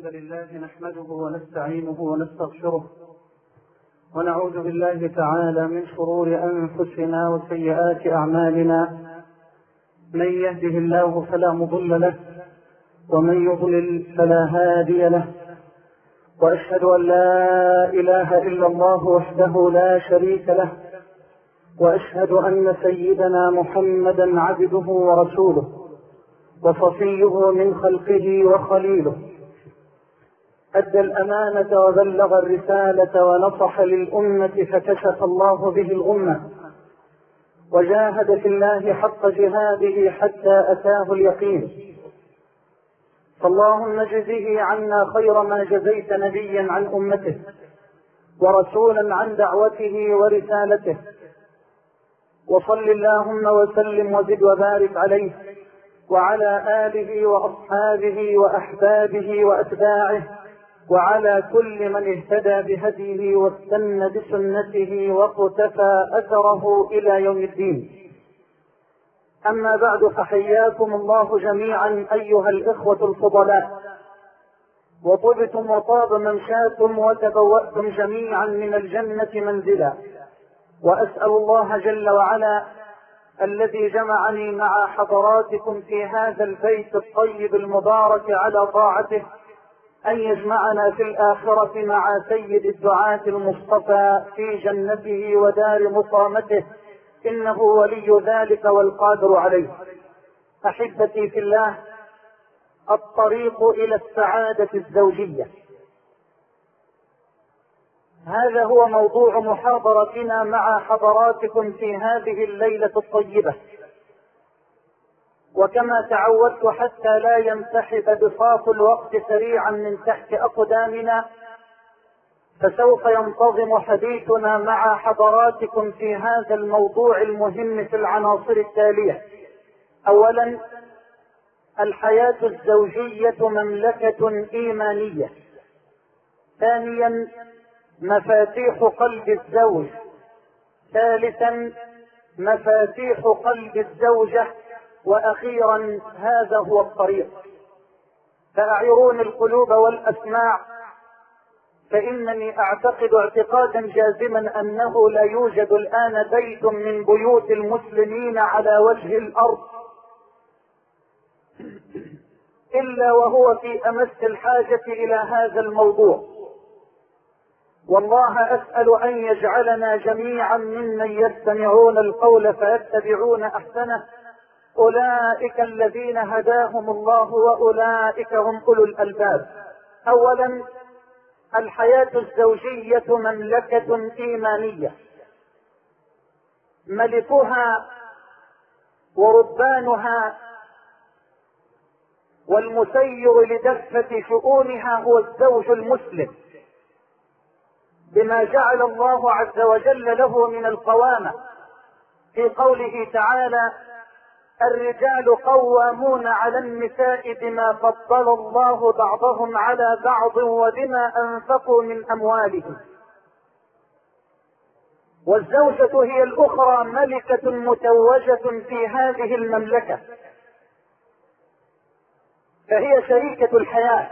الحمد لله نحمده ونستعينه ونستغفره ونعوذ بالله تعالى من شرور أنفسنا وسيئات أعمالنا. من يهده الله فلا مضل له ومن يضلل فلا هادي له، وأشهد أن لا إله إلا الله وحده لا شريك له، وأشهد أن سيدنا محمدا عبده ورسوله وصفيه من خلقه وخليله، أدى الأمانة وبلغ الرسالة ونصح للأمة فكشف الله به الغمة، وجاهد في الله حق جهاده حتى أتاه اليقين. فاللهم اجزه عنا خير ما جزيت نبيا عن أمته ورسولا عن دعوته ورسالته، وصل اللهم وسلم وزد وبارك عليه وعلى آله وأصحابه وأحبابه وأتباعه وعلى كل من اهتدى بهديه واستنى بسنته واقتفى أثره إلى يوم الدين. أما بعد، فحياكم الله جميعا أيها الإخوة الفضلاء، وطبتم وطاب ممشاكم وتبوأتم جميعا من الجنة منزلا. وأسأل الله جل وعلا الذي جمعني مع حضراتكم في هذا البيت الطيب المبارك على طاعته أن يجمعنا في الآخرة مع سيد الدعاة المصطفى في جنته ودار مقامته، إنه ولي ذلك والقادر عليه. أحبتي في الله، الطريق إلى السعادة الزوجية، هذا هو موضوع محاضرتنا مع حضراتكم في هذه الليلة الطيبة. وكما تعودت حتى لا ينسحب بساط الوقت سريعا من تحت أقدامنا، فسوف ينتظم حديثنا مع حضراتكم في هذا الموضوع المهم في العناصر التالية. أولا، الحياة الزوجية مملكة إيمانية. ثانيا، مفاتيح قلب الزوج. ثالثا، مفاتيح قلب الزوجة. وأخيرا، هذا هو الطريق. فأعيرون القلوب والأسماع، فإنني أعتقد اعتقادا جازما أنه لا يوجد الآن بيت من بيوت المسلمين على وجه الأرض إلا وهو في أمس الحاجة إلى هذا الموضوع. والله أسأل أن يجعلنا جميعا ممن يستمعون القول فيتبعون أحسنه، أولئك الذين هداهم الله وأولئك هم أولو الألباب. أولا، الحياة الزوجية مملكة إيمانية، ملكها وربانها والمسير لدفة شؤونها هو الزوج المسلم، بما جعل الله عز وجل له من القوامة في قوله تعالى: الرجال قوامون على النساء بما فضل الله بعضهم على بعض وبما أنفقوا من أموالهم. والزوجة هي الأخرى ملكة متوجة في هذه المملكة، فهي شريكة الحياة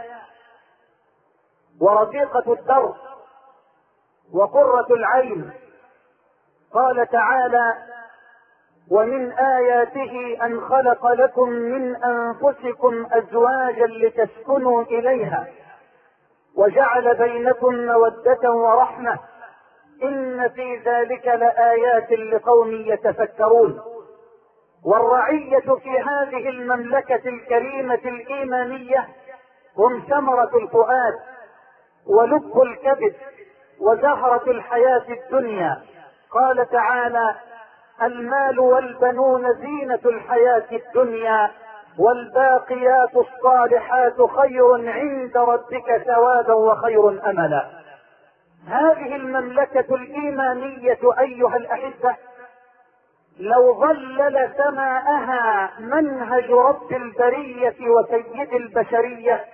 ورفيقة الدرب وقرة العين. قال تعالى: ومن آياته أن خلق لكم من أنفسكم أزواجا لتسكنوا إليها وجعل بينكم مودة ورحمة إن في ذلك لآيات لقوم يتفكرون. والرعية في هذه المملكة الكريمة الإيمانية هم ثمرة الفؤاد ولب الكبد وزهرة الحياة الدنيا. قال تعالى: المال والبنون زينة الحياة الدنيا والباقيات الصالحات خير عند ربك ثوابا وخير أملا. هذه المملكة الإيمانية أيها الأحبة لو ظلل سماءها منهج رب البرية وسيد البشرية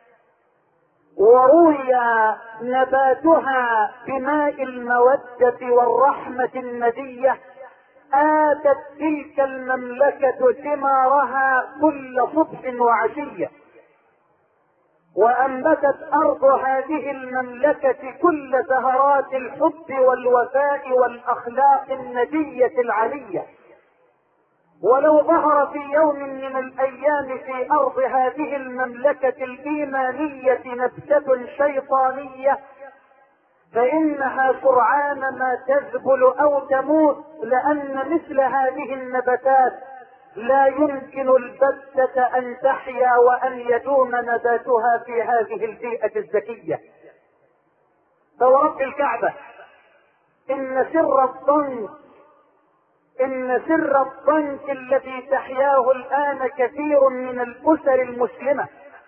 وروي نباتها بماء المودة والرحمة الندية، آتت تلك المملكة ثمارها كل صبح وعشية. وأنبتت أرض هذه المملكة كل زهرات الحب والوفاء والأخلاق الندية العلية. ولو ظهر في يوم من الأيام في أرض هذه المملكة الإيمانية نبتة شيطانية فإنها سرعان ما تذبل أو تموت، لأن مثل هذه النباتات لا يمكن البتة أن تحيا وأن يدوم نباتها في هذه البيئة الذكية. فورب الكعبة إن سر الضنك الذي تحياه الآن كثير من الأسر المسلمة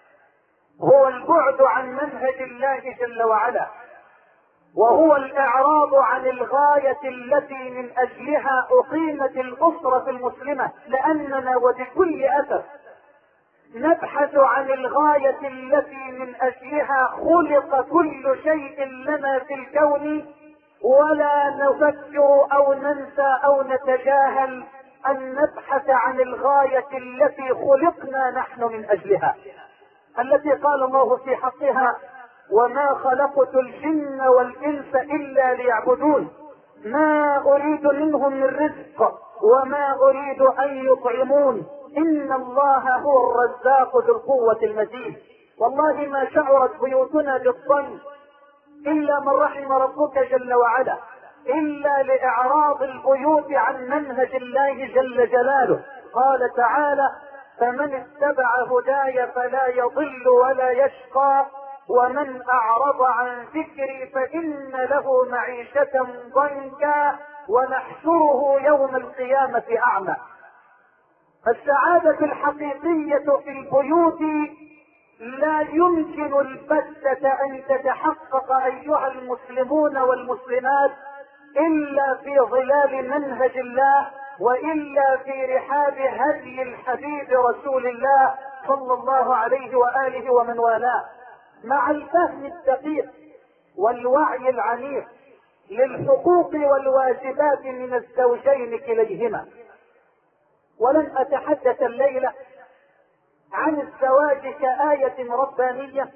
هو البعد عن منهج الله جل وعلا، وهو الإعراض عن الغاية التي من أجلها أقيمت الأسرة المسلمة. لأننا وبكل أسف نبحث عن الغاية التي من أجلها خلق كل شيء لنا في الكون، ولا نفكر أو ننسى أو نتجاهل أن نبحث عن الغاية التي خلقنا نحن من أجلها، التي قال الله في حقها: وما خلقت الجن والإنس إلا ليعبدون ما أريد منهم من رزق وما أريد أن يطعمون إن الله هو الرزاق ذو القوة المتين. والله ما شعرت بيوتنا بالضنك إلا من رحم ربك جل وعلا، إلا لإعراض البيوت عن منهج الله جل جلاله. قال تعالى: فمن اتبع هداي فلا يضل ولا يشقى ومن أعرض عن ذكري فإن له معيشة ضنكا ونحشره يوم القيامة أعمى. فالسعادة الحقيقية في البيوت لا يمكن البتة أن تتحقق أيها المسلمون والمسلمات إلا في ظلال منهج الله، وإلا في رحاب هدي الحبيب رسول الله صلى الله عليه وآله ومن والاه، مع الفهم الدقيق والوعي العميق للحقوق والواجبات من الزوجين كليهما. ولن أتحدث الليلة عن الزواج كآية ربانية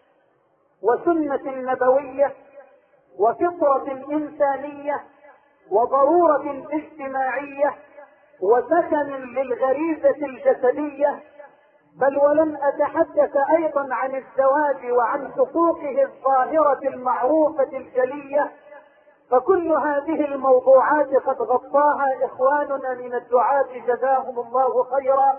وسنة نبوية وفطرة إنسانية وضرورة اجتماعية وسكن للغريزة الجسدية، بل ولن أتحدث أيضا عن الزواج وعن حقوقه الظاهرة المعروفة الجلية، فكل هذه الموضوعات قد غطاها إخواننا من الدعاة جزاهم الله خيرا.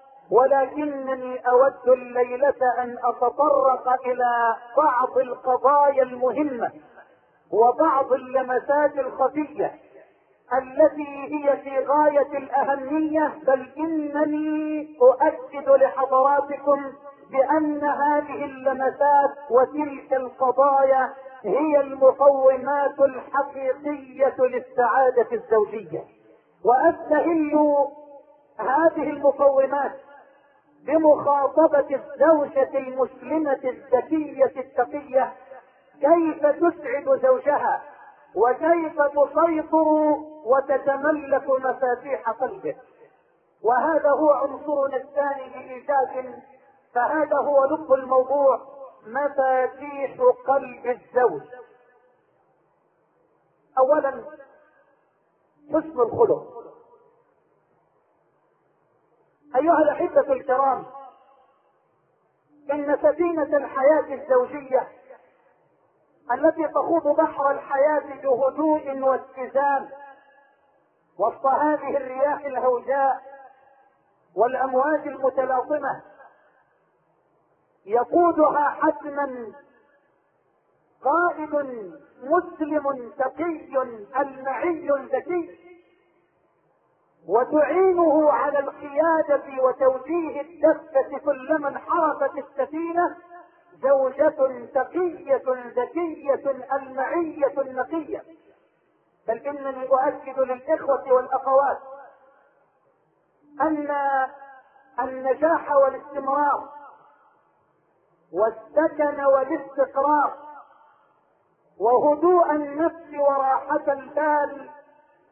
ولكنني أود الليلة أن أتطرق إلى بعض القضايا المهمة وبعض اللمسات الخفية التي هي في غاية الأهمية، بل إنني أؤكد لحضراتكم بأن هذه اللمسات وتلك القضايا هي المقومات الحقيقية للسعادة الزوجية. وأستهل هذه المقومات بمخاطبة الزوجة المسلمة الذكية التقية كيف تسعد زوجها وكيف تسيطر وتتملك مفاتيح قلبه. وهذا هو عنصرنا الثاني بإيجاز، فهذا هو لب الموضوع: مفاتيح قلب الزوج. أولا، حسن الخلق. أيها الأحبة الكرام، إن سفينة الحياة الزوجية التي تخوض بحر الحياة بهدوء واتزان وسط هذه الرياح الهوجاء والأمواج المتلاطمة يقودها حتما قائد مسلم تقي ألمعي ذكي، وتعينه على القيادة وتوجيه الدفة كلما انحرفت السفينة زوجة تقية ذكية ألمعية نقية. بل إنني أؤكد للإخوة والأخوات أن النجاح والاستمرار والسكن والاستقرار وهدوء النفس وراحة البال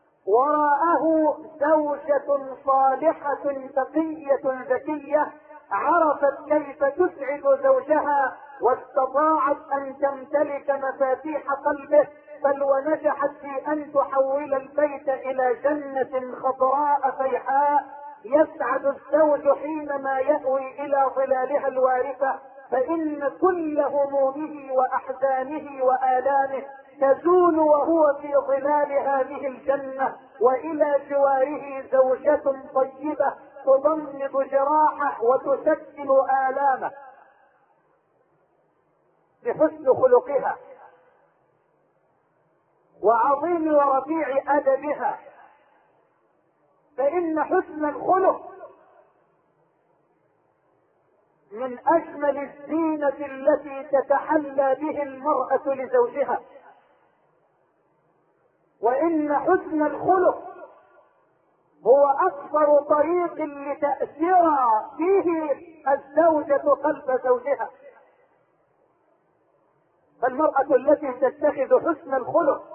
وراءه زوجة صالحة تقية ذكية عرفت كيف تسعد زوجها، واستطاعت ان تمتلك مفاتيح قلبه، بل ونجحت في ان تحول البيت الى جنة خضراء فيحاء يسعد الزوج حينما يأوي الى ظلالها الوارفة، فان كل همومه واحزانه والامه تزول وهو في ظلال هذه الجنة، والى جواره زوجة طيبة تضمد جراحه وتسكن آلامه بحسن خلقها وعظيم ورفيع أدبها. فإن حسن الخلق من أجمل الزينة التي تتحلى به المرأة لزوجها، وإن حسن الخلق هو أكبر طريق لتأثير فيه الزوجة قلب زوجها. فالمرأة التي تتخذ حسن الخلق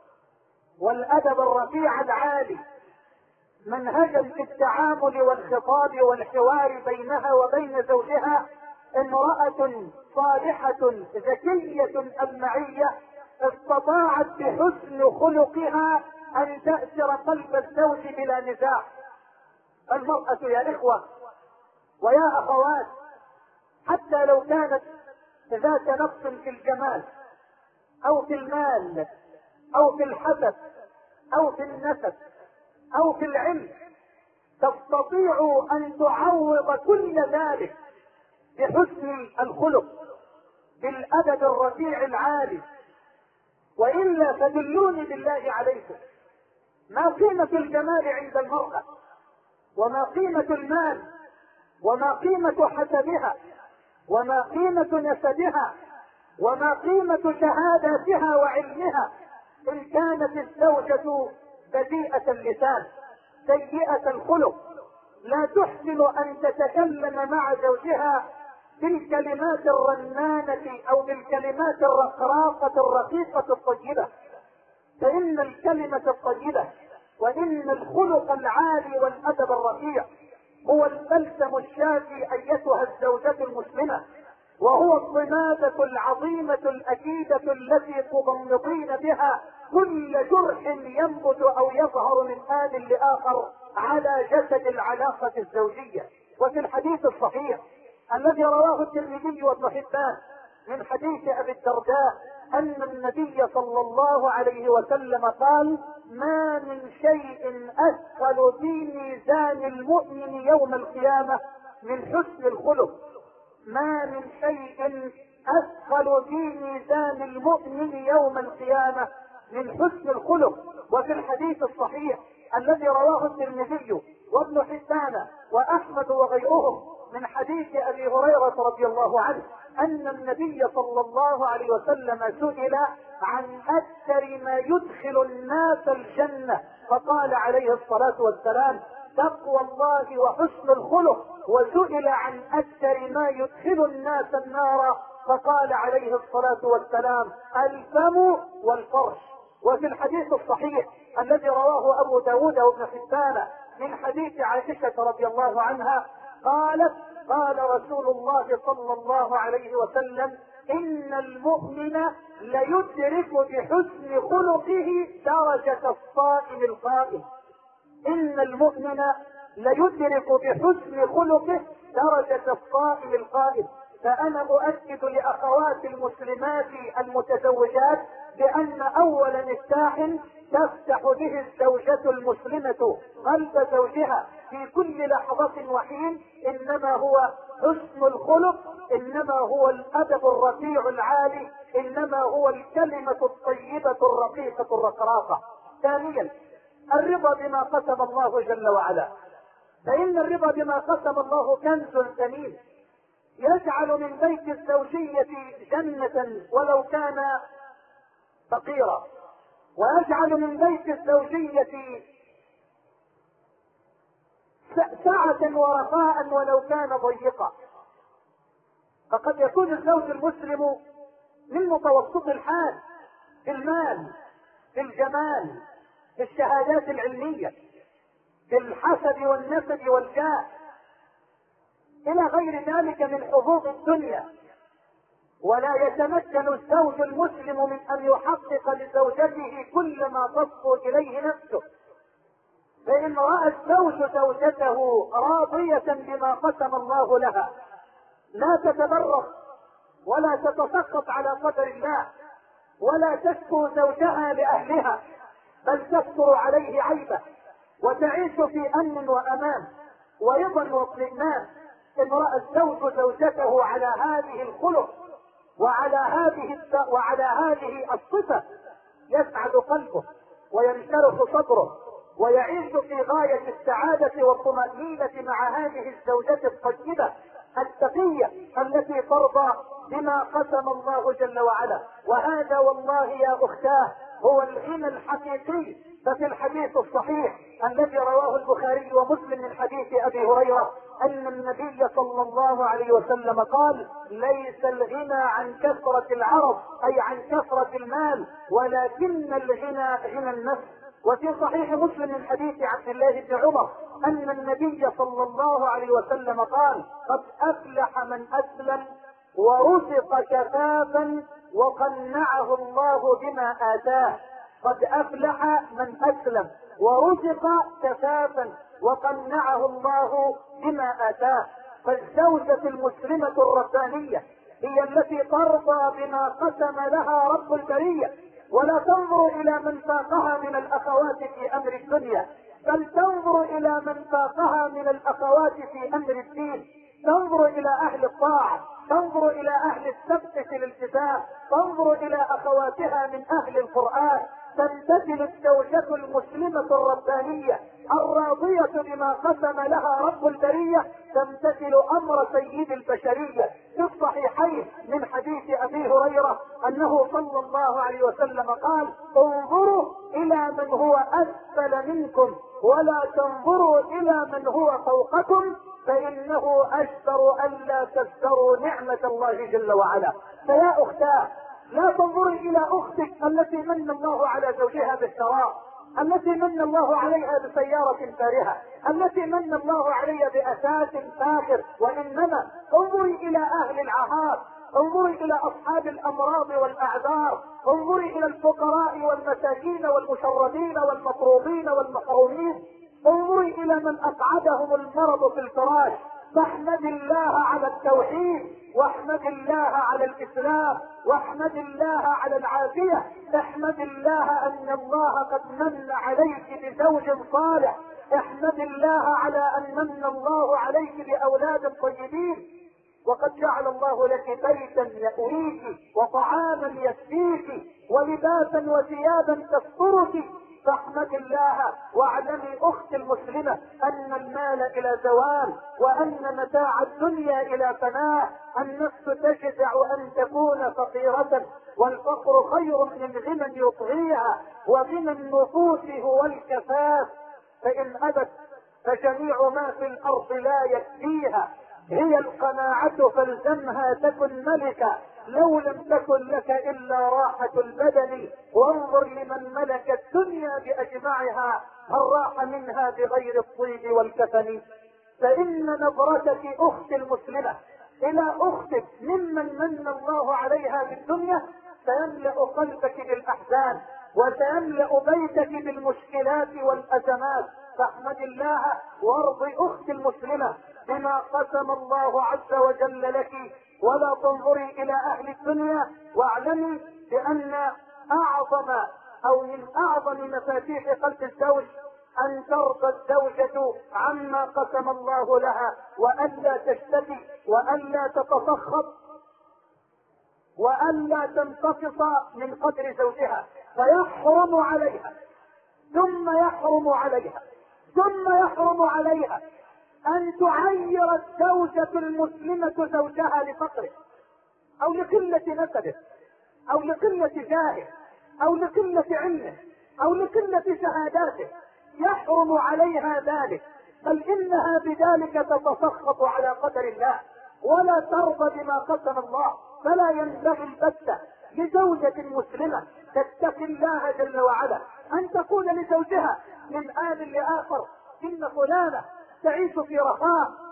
والأدب الرفيع العالي منهجا في التعامل والخطاب والحوار بينها وبين زوجها، امرأة صالحة ذكية ألمعية استطاعت بحسن خلقها ان تأثر قلب الزوج بلا نزاع. المرأة يا اخوة ويا اخوات حتى لو كانت ذات نقص في الجمال او في المال او في الحسب او في النسب او في العلم، تستطيع ان تعوض كل ذلك بحسن الخلق بالادب الرفيع العالي. والا فدلوني بالله عليكم، ما قيمة الجمال عند المرأة، وما قيمة المال، وما قيمة حسبها، وما قيمة نسبها، وما قيمة شهاداتها وعلمها ان كانت الزوجة بذيئة اللسان سيئة الخلق، لا تحسن ان تتكلم مع زوجها بالكلمات الرنانة او بالكلمات الرقراقة الرقيقة الطيبة. فان الكلمة الطيبة وان الخلق العالي والادب الرفيع هو البلسم الشافي ايتها الزوجة المسلمة، وهو الضمادة العظيمة الاكيدة التي تضمضين بها كل جرح ينبت او يظهر من آن لاخر على جسد العلاقة الزوجية. وفي الحديث الصحيح الذي رواه الترمذي وابن حبان من حديث ابي الدرداء ان النبي صلى الله عليه وسلم قال: ما من شيء اثقل في ميزان المؤمن يوم القيامة من حسن الخلق. ما من شيء اثقل في ميزان المؤمن يوم القيامة من حسن الخلق. وفي الحديث الصحيح الذي رواه الترمذي وابن حبان واحمد وغيرهم من حديث ابي هريرة رضي الله عنه ان النبي صلى الله عليه وسلم سئل عن اكثر ما يدخل الناس الجنة، فقال عليه الصلاة والسلام: تقوى الله وحسن الخلق. وسئل عن اكثر ما يدخل الناس النار، فقال عليه الصلاة والسلام: الفم والفرش. وفي الحديث الصحيح الذي رواه ابو داود وابن حبان من حديث عائشة رضي الله عنها قالت: قال رسول الله صلى الله عليه وسلم: ان المؤمن ليدرك بحسن خلقه درجة الصائم القائم. ان المؤمن ليدرك بحسن خلقه درجة الصائم القائم. فانا اؤكد لاخوات المسلمات المتزوجات بان اول مفتاح تفتح به الزوجة المسلمة قلب زوجها في كل لحظة وحين انما هو حسن الخلق، انما هو الادب الرفيع العالي، انما هو الكلمة الطيبة الرقيقة الرقراقة. ثانيا، الرضا بما قسم الله جل وعلا، فان الرضا بما قسم الله كنز ثمين يجعل من بيت الزوجية جنة ولو كان فقيرا، ويجعل من بيت الزوجية سعة ورخاء ولو كان ضيقا. فقد يكون الزوج المسلم من متوسط الحال في المال، في الجمال، في الشهادات العلمية، في الحسب والنسب والجاه، الى غير ذلك من حظوظ الدنيا. ولا يتمكن الزوج المسلم من ان يحقق لزوجته كل ما تصفو اليه نفسه. فان راى الزوج زوجته راضية بما قسم الله لها لا تتبرك ولا تتسخط على قدر الله ولا تشكو زوجها لاهلها، بل تستر عليه عيبه وتعيش في امن وامان ورضا واطمئنان. ان راى الزوج زوجته على هذه الخلق وعلى هذه الصفة يسعد قلبه وينشرح صدره ويعيش في غاية السعادة والطمأنينة مع هذه الزوجة الطيبة التقية التي ترضى بما قسم الله جل وعلا. وهذا والله يا أختاه هو الغنى الحقيقي. ففي الحديث الصحيح الذي رواه البخاري ومسلم من حديث أبي هريرة أن النبي صلى الله عليه وسلم قال: ليس الغنى عن كثرة العرض أي عن كثرة المال، ولكن الغنى غنى النفس. وفي صحيح مسلم من حديث عبد الله بن عمر أن النبي صلى الله عليه وسلم قال: قد أفلح من أسلم ورزق كفافا وقنعه الله بما آتاه. قد أفلح من أسلم ورزق كفافا وقنعه الله بما آتاه. فالزوجة المسلمة الربانية هي التي ترضى بما قسم لها رب البرية، ولا تنظر إلى من فاقها من الأخوات في أمر الدنيا، بل تنظر إلى من فاقها من الأخوات في أمر الدين. تنظر إلى أهل الطاعة، تنظر إلى أهل السبت في الالتزام، تنظر إلى أخواتها من أهل القرآن. تمتثل الزوجة المسلمة الربانية الراضية بما قسم لها رب البرية، تمتثل أمر سيد البشرية. في الصحيحين من حديث أبي هريرة أنه صلى الله عليه وسلم قال: انظروا إلى من هو أسفل منكم ولا تنظروا إلى من هو فوقكم، فإنه أجدر ألا تزدروا نعمة الله جل وعلا. فيا أختاه، لا تنظري إلى أختك التي من الله على زوجها بالثراء، التي من الله عليها بسيارة فارهة، التي من الله عليها بأساس فاخر، وإنما انظري إلى أهل العهاد، انظري إلى أصحاب الأمراض والأعذار، انظري إلى الفقراء والمساكين والمشردين والمطروبين والمحرومين، انظري إلى من أقعدهم المرض في الفراش. فاحمد الله على التوحيد، واحمد الله على الإسلام، واحمد الله على العافية. احمد الله أن الله قد من عليك بزوج صالح، احمد الله على أن من الله عليك بأولاد طيبين، وقد جعل الله لك بيتا يأويك وطعاما يسقيك ولباسا وثيابا تسترك. فاحمد الله واعلمي اختي المسلمة ان المال الى زوال، وان متاع الدنيا الى فناء. النفس تجزع ان تكون فقيرة، والفقر خير من غنى يطغيها، وغنى النفوس هو الكفاف. فان ابت فجميع ما في الارض لا يكفيها، هي القناعة فالزمها تكن ملكا، لو لم تكن لك الا راحة البدن. وانظر لمن ملك الدنيا باجمعها، هل راح منها بغير الطيب والكفن. فان نظرتك اختي المسلمة الى اختك ممن من الله عليها بالدنيا سيملأ قلبك بالاحزان، وسيملأ بيتك بالمشكلات والازمات. فاحمد الله وارضي اختي المسلمة بما قسم الله عز وجل لك، ولا تنظري الى اهل الدنيا. واعلمي بان من اعظم مفاتيح قلب الزوج ان ترضى الزوجة عما قسم الله لها، والا تشتكي، والا تتسخط، والا تنتقص من قدر زوجها. فيحرم عليها ثم يحرم عليها ثم يحرم عليها ان تعير الزوجة المسلمة زوجها لفقره، او لقلة نسبه، او لقلة جاهه، او لقلة علمه، او لقلة شهاداته. يحرم عليها ذلك، بل انها بذلك تتسخط على قدر الله ولا ترضى بما قسم الله. فلا ينبغي البتة لزوجة مسلمة تتقي الله جل وعلا ان تقول لزوجها من آن لآخر: إن فلانة تعيش في رخاء،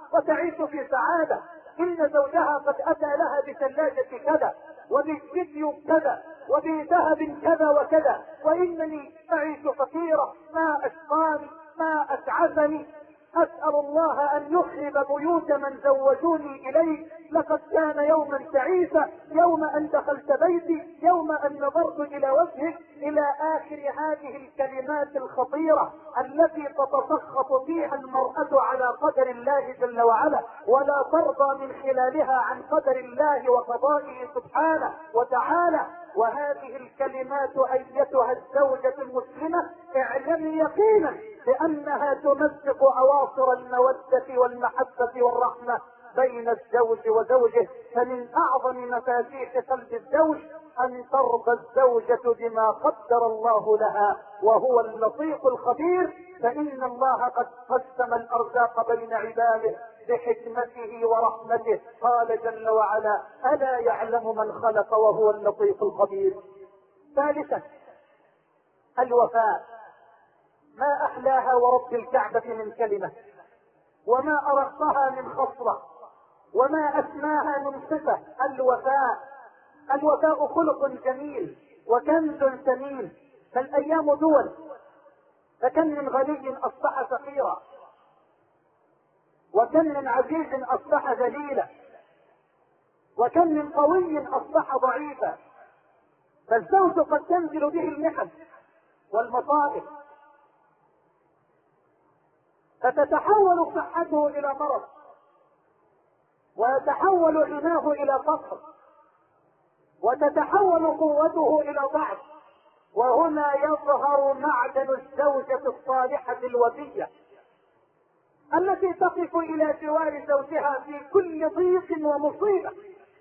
وتعيش في سعادة. إن زوجها قد أتى لها بثلاجة كذا وبفيديو كذا وبذهب كذا وكذا، وإنني أعيش فقيرة، ما أشقاني ما أتعبني. أسأل الله أن يخرب بيوت من زوجوني إليه. لقد كان يوما تعيسا، يوم أن دخلت بيتي، يوم أن نظرت إلى وجهك، إلى آخر هذه الكلمات الخطيرة التي تتسخط فيها المرأة على قدر الله جل وعلا، ولا ترضى من خلالها عن قدر الله وقضائه سبحانه وتعالى. وهذه الكلمات أيتها الزوجة المسلمة اعلمي يقينا بأنها تمزق أواصر المودة والمحبة والرحمة بين الزوج وزوجه. فمن أعظم مفاتيح قلب الزوج أن ترضى الزوجة بما قدر الله لها، وهو اللطيف الخبير. فإن الله قد قسم الأرزاق بين عباده بحكمته ورحمته. قال جل وعلا: ألا يعلم من خلق وهو اللطيف الخبير. ثالثا الوفاء. ما أحلاها ورب الكعبة من كلمة، وما أرقها من خصلة، وما أسماها من صفة. الوفاء. الوفاء خلق جميل وكنز ثمين. فالأيام دول، فكم من غني أصبح فقيرا، وكم من عزيز أصبح ذليلا، وكم من قوي أصبح ضعيفا. فالزوج قد تنزل به المحن والمصائب، فتتحول صحته إلى مرض، ويتحول غناه إلى فقر، وتتحول قوته إلى ضعف. وهنا يظهر معدن الزوجة الصالحة الوفية التي تقف إلى جوار زوجها في كل ضيق ومصيبة،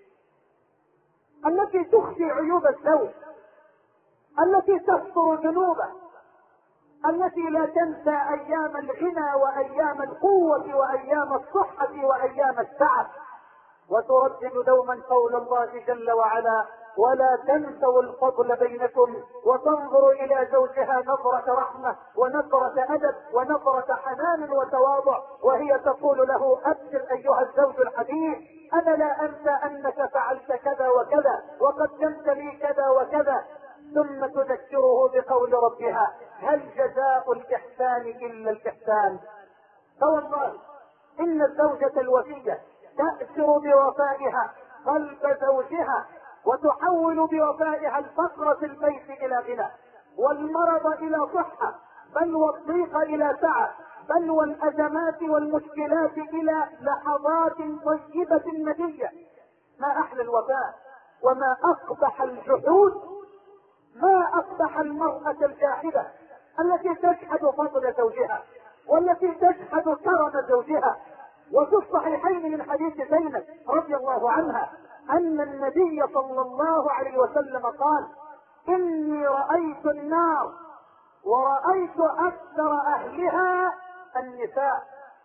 التي تخفي عيوب الزوج، التي تستر ذنوبه، التي لا تنسى أيام الغنى وأيام القوة وأيام الصحة وأيام التعب، وتردد دوما قول الله جل وعلا: ولا تنسوا الفضل بينكم. وتنظر إلى زوجها نظرة رحمة ونظرة أدب ونظرة حنان وتواضع، وهي تقول له: أبشر أيها الزوج الحبيب، أنا لا أنسى أنك فعلت كذا وكذا وقدمت لي كذا وكذا. ثم تذكره بقول ربها: هل جزاء الإحسان إلا الإحسان. فوالله إن الزوجة الوفية تأثر بوفائها قلب زوجها، وتحول بوفائها الفقر في البيت إلى غنى، والمرض إلى صحة، بل والضيق إلى سعة، بل والأزمات والمشكلات إلى لحظات طيبة نجية. ما أحلى الوفاء، وما أقبح الجحود، ما أقبح المرأة الجاحدة التي تجحد فضل زوجها، والتي تجحد كرم زوجها. وفي الصحيحين من حديث زينب رضي الله عنها أن النبي صلى الله عليه وسلم قال: إني رأيت النار ورأيت أكثر أهلها النساء.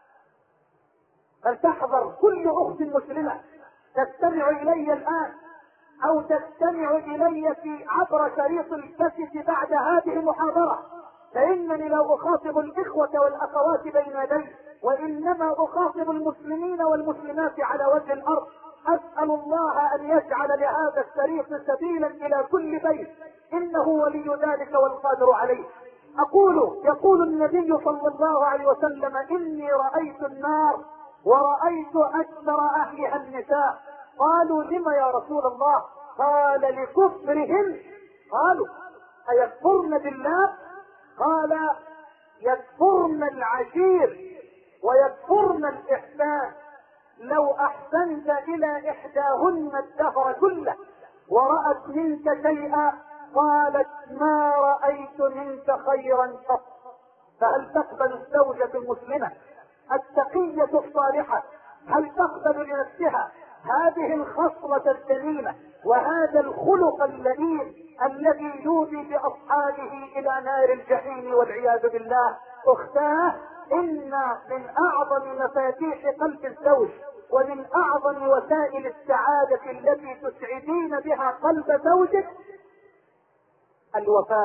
فلتحذر كل أخت مسلمة تستمع إلي الآن أو تستمع إلي في عبر شريط الكاسيت بعد هذه المحاضرة، فإنني لا أخاطب الإخوة والأخوات بين يدي، وإنما أخاطب المسلمين والمسلمات على وجه الأرض. أسأل الله أن يجعل لهذا الشريط سبيلا إلى كل بيت، إنه ولي ذلك والقادر عليه. يقول النبي صلى الله عليه وسلم: إني رأيت النار ورأيت أكثر أهلها النساء. قالوا: لم يا رسول الله؟ قال: لكفرهن. قالوا: أيكفرن بالله؟ قال: يكفرن العشير ويكفرن الإحسان. لو أحسنت إلى إحداهن الدهر كله ورأت منك شيئا قالت: ما رأيت منك خيرا قط. فهل تقبل الزوجة المسلمة التقية الصالحة، هل تقبل لنفسها هذه الخصلة الجميلة وهذا الخلق اللئيم الذي يودي بأصحابه إلى نار الجحيم والعياذ بالله؟ أختاه، إن من أعظم مفاتيح قلب الزوج ومن أعظم وسائل السعادة التي تسعدين بها قلب زوجك الوفاء.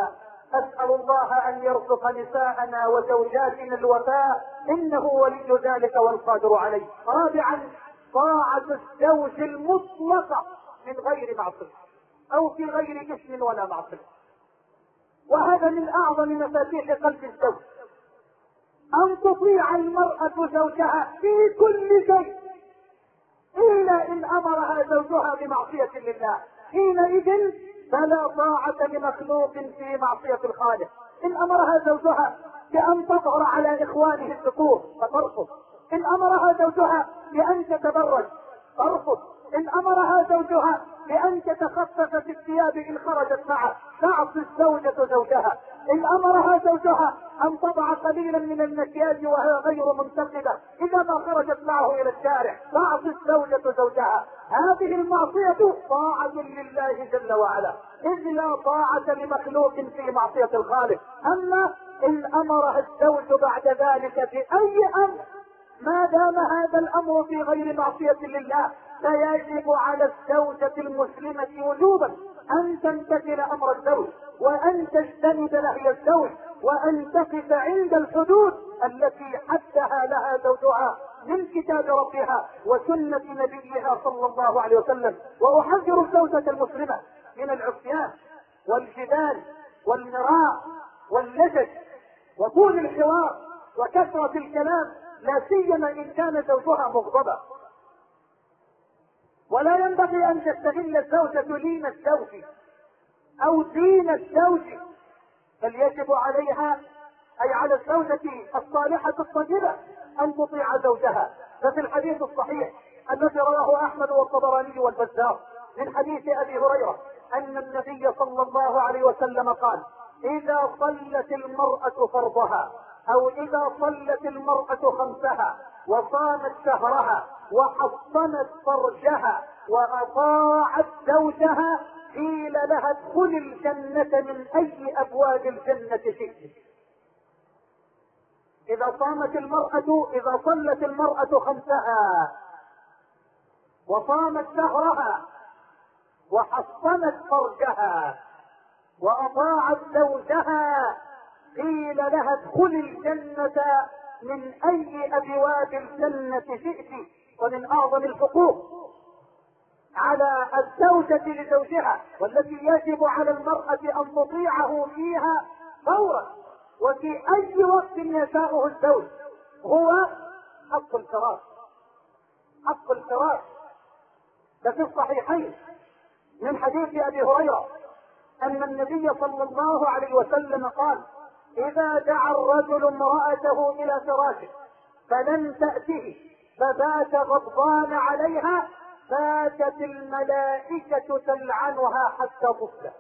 أسأل الله أن يرزق نساءنا وزوجاتنا الوفاء، إنه ولي ذلك والقادر عليه. رابعا، طاعة الزوج المطلقة من غير معصية أو في غير إثم ولا معصية، وهذا من أعظم مفاتيح قلب الزوج، أن تطيع المرأة زوجها في كل شيء إلا إن أمرها زوجها بمعصية لله، حينئذ فلا طاعة لمخلوق في معصية الخالق. إن أمرها زوجها بأن تظهر على إخوانه الذكور فترفض، إن أمرها زوجها بأن تتبرج ترفض، إن أمرها زوجها بأن تتخفف في الثياب إن خرجت معه تعصي الزوجة زوجها، إن أمرها زوجها أن تضع قليلا من المكياج وهي غير منتقبة إذا ما خرجت معه إلى الشارع تعصي الزوجة زوجها. هذه المعصية طاعة لله جل وعلا، إذ لا طاعة لمخلوق في معصية الخالق. أما إن أمرها الزوج بعد ذلك بأي أمر ما دام هذا الأمر في غير معصية لله فيجب على الزوجة المسلمة وجوبا أن تمتثل أمر الزوج، وأن تجتنب نهي الزوج، وأن تقف عند الحدود التي حدها لها زوجها من كتاب ربها وسنة نبيها صلى الله عليه وسلم. وأحذر الزوجة المسلمة من العصيان والجدال والمراء واللجج وطول الحوار وكثرة الكلام، لا سيما إن كان زوجها مغضبا. ولا ينبغي أن تستغل الزوجة لين الزوج أو دين الزوج، بل يجب عليها أي على الزوجة الصالحة الطيبة أن تطيع زوجها. ففي الحديث الصحيح الذي رواه أحمد والطبراني والبزار من حديث أبي هريرة أن النبي صلى الله عليه وسلم قال: إذا صلت المرأة فرضها أو إذا صلت المرأة خمسها وصامت شهرها وحصنت فرجها وأطاعت زوجها قيل لها ادخل الجنة من أي أبواب الجنة شئت. إذا صلت المرأة خمسها وصامت شهرها وحصنت فرجها وأطاعت زوجها قيل لها ادخل الجنة من أي أبواب الجنة شئت. ومن أعظم الحقوق على الزوجة لزوجها والتي يجب على المرأة أن تطيعه فيها فورا وفي أي وقت يشاءه الزوج هو حق الفراش. حق الفراش ففي الصحيحين من حديث أبي هريرة أن النبي صلى الله عليه وسلم قال: إذا دعا الرجل امرأته إلى فراشه فلم تأته فبات غضبان عليها باتت الملائكة تلعنها حتى تصبح.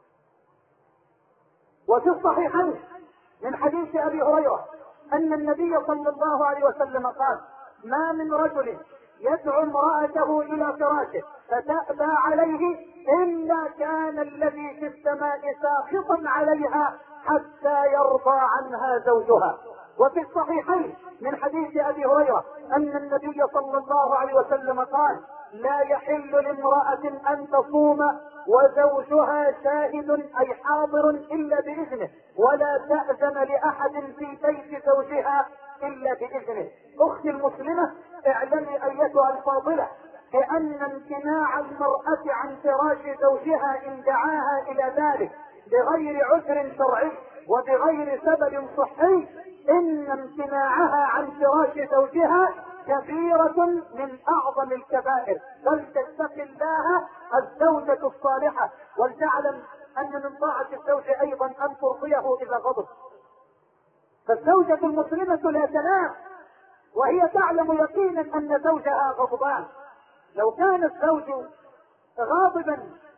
وفي الصحيحين من حديث أبي هريرة أن النبي صلى الله عليه وسلم قال: ما من رجل يدعو امرأته إلى فراشه فتأبى عليه إلا كان الذي في السماء ساخطا عليها حتى يرضى عنها زوجها. وفي الصحيحين من حديث أبي هريرة أن النبي صلى الله عليه وسلم قال: لا يحل لامرأة أن تصوم وزوجها شاهد أي حاضر إلا بإذنه، ولا تأذن لأحد في بيت زوجها إلا بإذنه. أختي المسلمة، اعلمي أيتها الفاضلة بأن امتناع المرأة عن فراش زوجها إن دعاها إلى ذلك بغير عذر شرعي وبغير سبب صحي، إن امتناعها عن فراش زوجها كبيرة من أعظم الكبائر. بل تتقي الله الزوجة الصالحة ولتعلم أن من طاعة الزوج أيضا أن ترضيه إذا غضب. فالزوجة المسلمة لا تنام وهي تعلم يقينا أن زوجها غضبان. لو كان الزوج غاضبا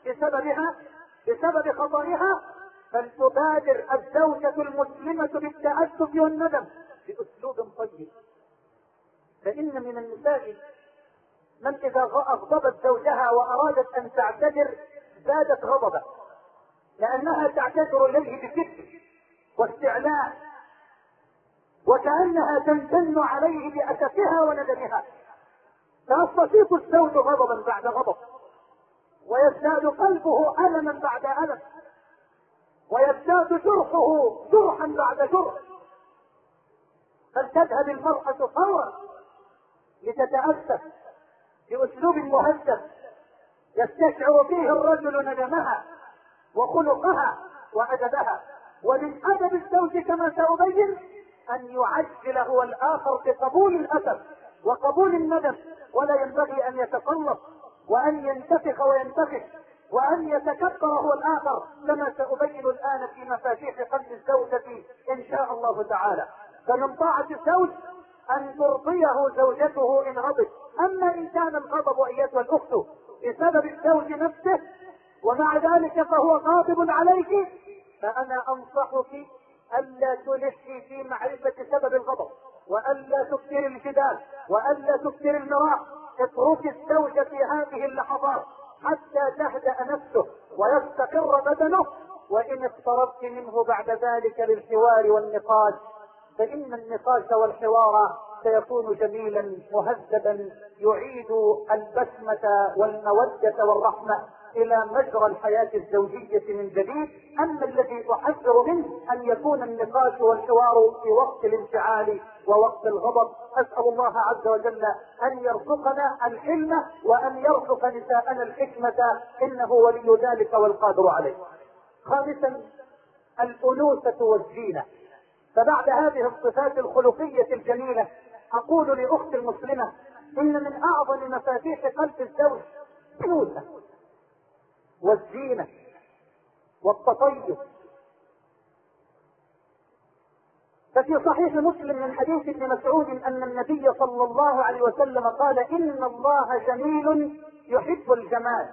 بسبب خطئها فلتبادر الزوجة المسلمة بالتأسف والندم بأسلوب طيب. فإن من النساء من إذا أغضبت زوجها وأرادت أن تعتذر زادت غضبه، لأنها تعتذر إليه بكبر واستعلاء وكأنها تمتن عليه بأسفها وندمها، فيستفيض الزوج غضبا بعد غضب ويزداد قلبه ألما بعد ألم. ويزداد جرحه جرحا بعد جرح، فلتذهب المرأة فورا لتتأسف بأسلوب مهذب يستشعر فيه الرجل ندمها وخلقها وأدبها. ومن أدب الزوج كما سأبين أن يعجل هو الآخر بقبول الأسف وقبول الندم، ولا ينبغي أن يتقلص وأن ينتفخ وينتفخ وأن يتكبر هو الآخر، كما سأبين الآن في مفاتيح قلب الزوجة إن شاء الله تعالى. فمن طاعة الزوج أن ترضيه زوجته إن غضب. أما إن كان الغضب أيتها الأخت بسبب الزوج نفسه ومع ذلك فهو غاضب عليك، فأنا أنصحك ألا تلحي في معرفة سبب الغضب، وألا تكثر الجدال، وألا تكثر المراء. اترك الزوج في هذه اللحظات حتى تهدأ نفسه ويستقر بدنه، وإن اقتربت منه بعد ذلك للحوار والنقاش فإن النقاش والحوار سيكون جميلا مهذبا يعيد البسمة والمودة والرحمة إلى مجرى الحياة الزوجية من جديد. أما الذي أحذر منه أن يكون النقاش والحوار في وقت الانفعال ووقت الغضب. أسأل الله عز وجل أن يرزقنا الحلم وأن يرزق نساءنا الحكمة، إنه ولي ذلك والقادر عليه. خامسا، الأنوثة والزينة. فبعد هذه الصفات الخلقية الجميلة أقول لأخت المسلمة إن من أعظم مفاتيح قلب الزوج الأنوثة والزينة والتطيب. ففي صحيح مسلم من حديث ابن مسعود أن النبي صلى الله عليه وسلم قال: إن الله جميل يحب الجمال.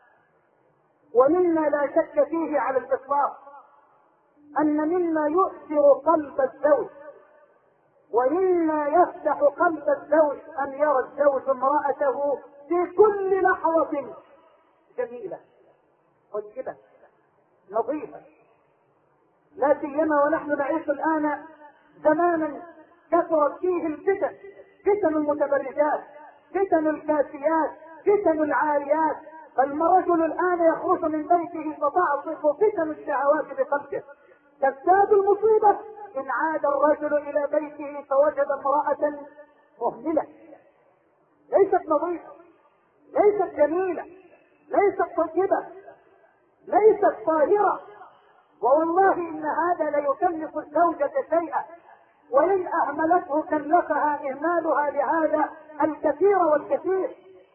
ومما لا شك فيه على الإطلاق أن مما يؤثر قلب الزوج ومما يفتح قلب الزوج أن يرى الزوج امرأته في كل لحظة جميلة طيبة نظيفة. لا سيما ونحن نعيش الآن زمانا كثرت فيه الفتن، فتن المتبرجات، فتن الكاسيات، فتن العاريات. فالرجل الآن يخرج من بيته فتعصف فتن الشهوات بقلبه. تزداد المصيبة إن عاد الرجل إلى بيته فوجد امرأة مهملة ليست نظيفة، ليست جميلة، ليست طيبة، ليست طاهرة. والله إن هذا لا يكلف الزوجة شيئا، وإن أهملته كلفها إهمالها لهذا الكثير والكثير.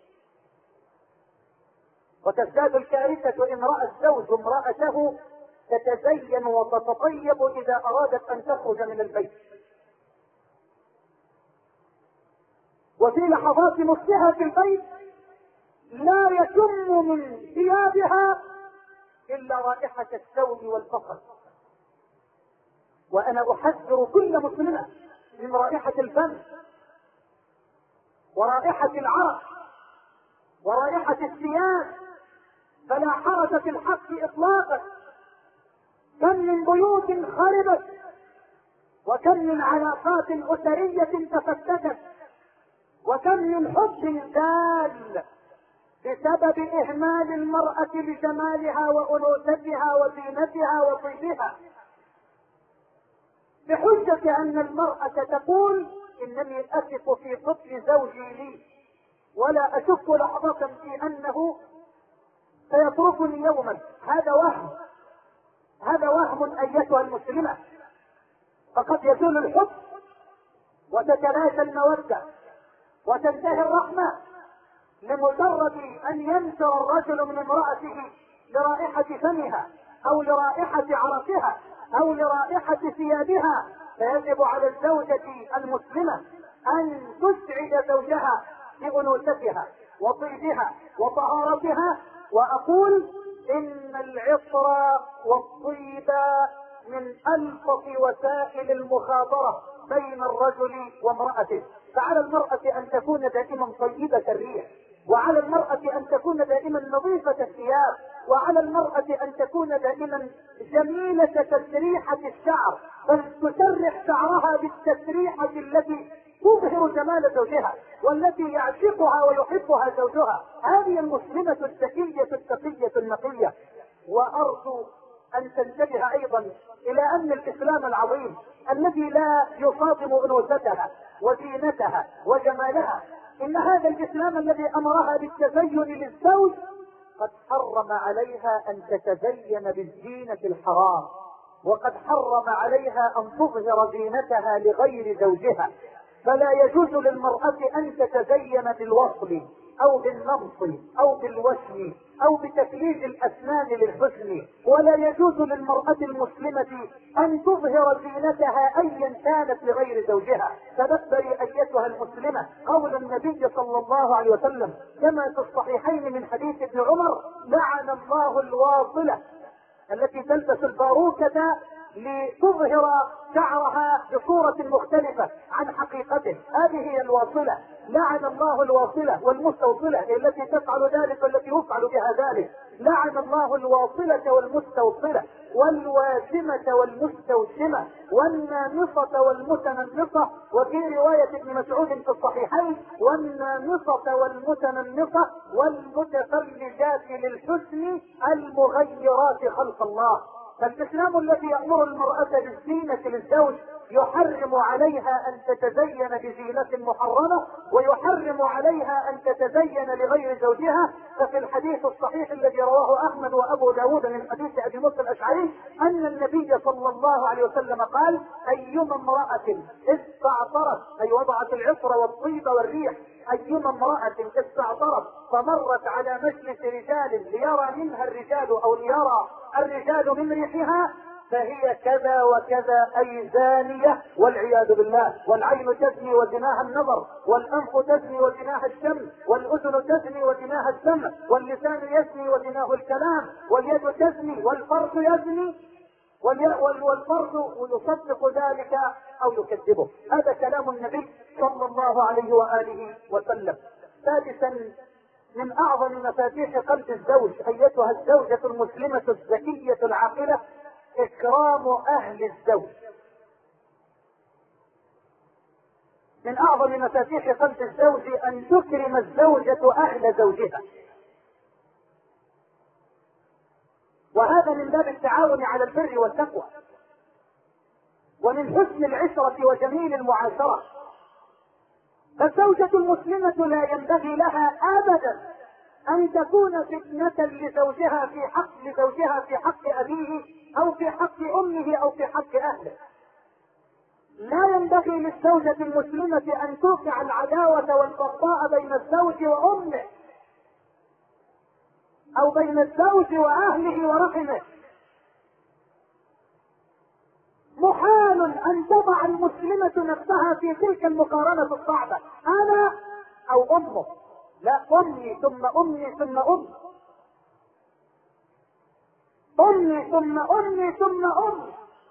وتزداد الكارثة إن رأى الزوج امرأته تتزين وتتطيب إذا أرادت أن تخرج من البيت، وفي لحظات نصها في البيت لا يشم من ثيابها إلا رائحة الثوب والبصل. وأنا أحذر كل مسلمة من رائحة الفم ورائحة العرق ورائحة الثياب، فلا حرج في الحق إطلاقا. كم من بيوت خربت، وكم من علاقات أسرية تفتتت، وكم من حب دال بسبب إهمال المرأة لجمالها وأنوثتها وزينتها وطيبها، بحجة أن المرأة تقول: إنني أثق في طفل زوجي لي ولا أشك لحظة في أنه سيتركني يوما. هذا وهم، هذا وهم أيتها المسلمة. فقد يزول الحب وتتلاشى المودة وتنتهي الرحمة لمجرد أن ينشر الرجل من امرأته لرائحة فمها أو لرائحة عرقها أو لرائحة ثيابها. فيجب على الزوجة المسلمة أن تسعد زوجها بأنوثتها وطيبها وطهارتها. وأقول إن العطر والطيب من ألطف وسائل المخاطرة بين الرجل وامرأته. فعلى المرأة أن تكون دائما طيبة الريح، وعلى المرأة أن تكون دائما نظيفة الثياب، وعلى المرأة أن تكون دائما جميلة تسريحة الشعر، بل تسرح شعرها بالتسريحة التي تظهر جمال زوجها والتي يعشقها ويحبها زوجها. هذه المسلمة الذكية التقية النقية. وأرجو ان تنتبه ايضا الى ان الاسلام العظيم الذي لا يصادم انوثتها وزينتها وجمالها، ان هذا الاسلام الذي امرها بالتزين للزوج قد حرم عليها ان تتزين بالزينة الحرام، وقد حرم عليها ان تظهر زينتها لغير زوجها. فلا يجوز للمرأة ان تتزين بالوصل او بالنمص او بالوشم او بتكليف الاسنان للحسن، ولا يجوز للمرأة المسلمة ان تظهر زينتها ايا كانت لغير زوجها. تدبري ايتها المسلمة قول النبي صلى الله عليه وسلم كما في الصحيحين من حديث ابن عمر: لعن الله الواصلة التي تلبس الباروكة لتظهر شعرها بصورة مختلفة عن حقيقته، هذه هي الواصلة. لعن الله الواصلة والمستوصلة التي تفعل ذلك والتي يفعل بها ذلك. لعن الله الواصلة والمستوصلة والواشمة والمستوشمة والنامصة والمتنمصة، وفي رواية ابن مسعود في الصحيحين: والنامصة والمتنمصة والمتفلجات للحسن المغيرات خلق الله. فالاسلام الذي يأمر المرأة بالزينة للزوج يحرم عليها ان تتزين بزينة محرمة، ويحرم عليها ان تتزين لغير زوجها. ففي الحديث الصحيح الذي رواه احمد وابو داود من حديث ابي موسى الاشعري ان النبي صلى الله عليه وسلم قال: ايما امرأة استعطرت، اي وضعت العطر والطيب والريح، ايما امرأة استعطرت فمرت على مجلس رجال ليرى منها الرجال او ليرى الرجال من ريحها فهي كذا وكذا، اي زانية والعياذ بالله. والعين تزني وزناها النظر، والانف تزني وزناها الشم، والاذن تزني وزناها السمع، واللسان يزني وزناه الكلام، واليد تزني والفرج يزني، والفرج يصدق ذلك او يكذبه. هذا كلام النبي صلى الله عليه واله وسلم. ثالثا، من اعظم مفاتيح قلب الزوج ايتها الزوجة المسلمة الذكية العاقلة اكرام اهل الزوج. من اعظم مفاتيح قلب الزوج ان تكرم الزوجة اهل زوجها، وهذا من باب التعاون على البر والتقوى، ومن حسن العشرة وجميل المعاشرة. فالزوجة المسلمة لا ينبغي لها ابدا ان تكون فتنة لزوجها في حق ابيه او في حق امه او في حق اهله. لا ينبغي للزوجة المسلمة ان توقع العداوة والبغضاء بين الزوج وامه، او بين الزوج واهله ورحمه. محال ان تضع المسلمة نفسها في تلك المقارنة الصعبة: انا او امه، لا، امي ثم امي ثم امي، امي ثم امي ثم امي.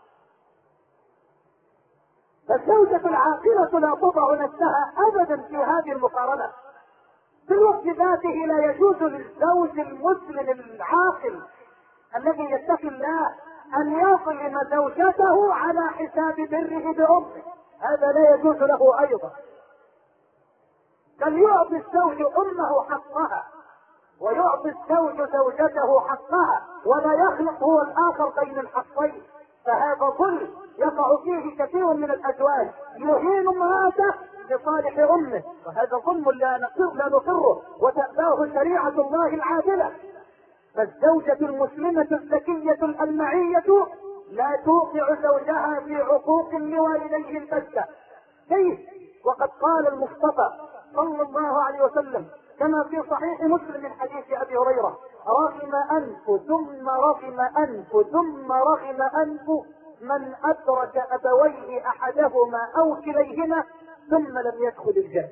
فالزوجة العاقلة لا تضع نفسها ابدا في هذه المقارنة. في الوقت ذاته لا يجوز للزوج المسلم العاقل الذي يتقي الله ان يظلم زوجته على حساب بره بامه، هذا لا يجوز له ايضا. بل يعطي الزوج امه حقها، ويعطي الزوج زوجته حقها، ولا يخلق هو الاخر بين الحقين. فهذا ظلم يقع فيه كثير من الازواج، يهين امراته لصالح امه، وهذا ظلم لا نقره وتأباه شريعة الله العادلة. فالزوجة المسلمة الذكية الألمعية لا توقع زوجها في عقوق لوالديه البتة. كيف؟ وقد قال المصطفى صلى الله عليه وسلم كما في صحيح مسلم من حديث ابي هريرة: رغم انف ثم رغم انف ثم رغم انف من ادرك ابويه احدهما او كليهما ثم لم يدخل الجنة.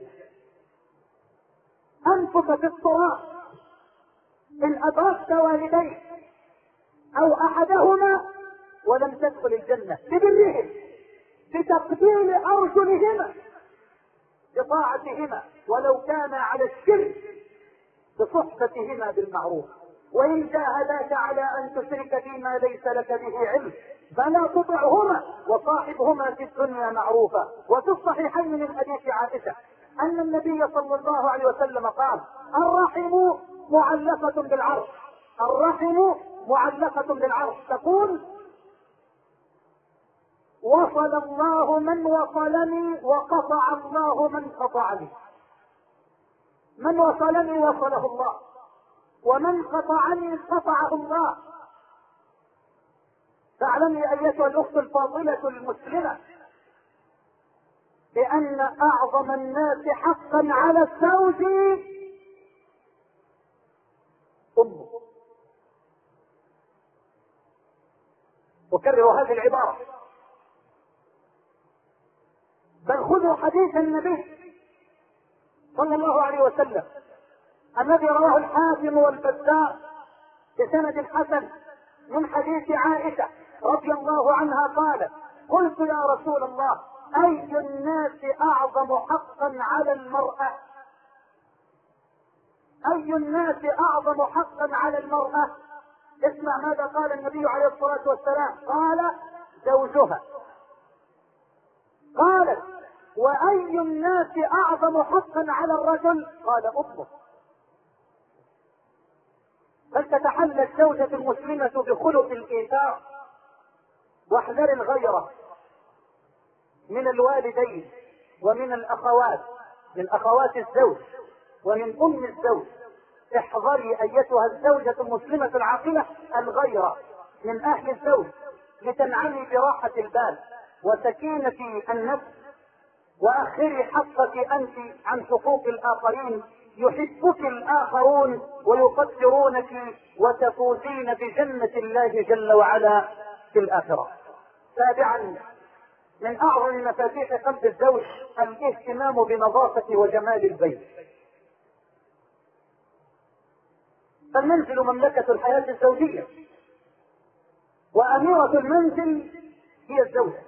انفك في الصراط ان ادركت والديك او احدهما ولم تدخل الجنة ببرهم، بتقبيل ارجلهما، بطاعتهما ولو كان على الشرك، بصحبتهما بالمعروف. وإن جاهداك على أن تشرك فيما ليس لك به علم فلا تطعهما وصاحبهما في الدنيا معروفا. وفي الصحيحين من حديث عائشة أن النبي صلى الله عليه وسلم قال: الرحم معلقة بالعرش، الرحم معلقة بالعرش تقول: وصل الله من وصلني وقطع الله من قطعني. من وصلني وصله الله، ومن قطعني قطعه الله. فاعلمي ايتها الاخت الفاضلة المسلمة بان اعظم الناس حقا على الزوج امه. اكرر هذه العبارة، بل خذوا حديث النبي صلى الله عليه وسلم الذي رواه الحاكم والبزار بسند حسن من حديث عائشة رضي الله عنها قالت: قلت يا رسول الله اي الناس اعظم حقا على المرأة؟ اي الناس اعظم حقا على المرأة؟ اسمع ماذا قال النبي عليه الصلاة والسلام. قال: زوجها. قالت: واي الناس اعظم حقا على الرجل؟ قال: امه. فلتتحلى الزوجة المسلمة بخلق الايثار واحذر الغيرة من الوالدين ومن الاخوات، من اخوات الزوج ومن ام الزوج. احذري ايتها الزوجة المسلمة العاقلة الغيرة من اهل الزوج لتنعمي براحة البال وسكينة النفس، واخري حقك انت عن حقوق الاخرين. يحبك الاخرون ويقدرونك وتفوزين بجنة الله جل وعلا في الاخرة. سابعا، من اعظم مفاتيح قلب الزوج الاهتمام بنظافة وجمال البيت. فالمنزل مملكة الحياة الزوجية، واميرة المنزل هي الزوجة.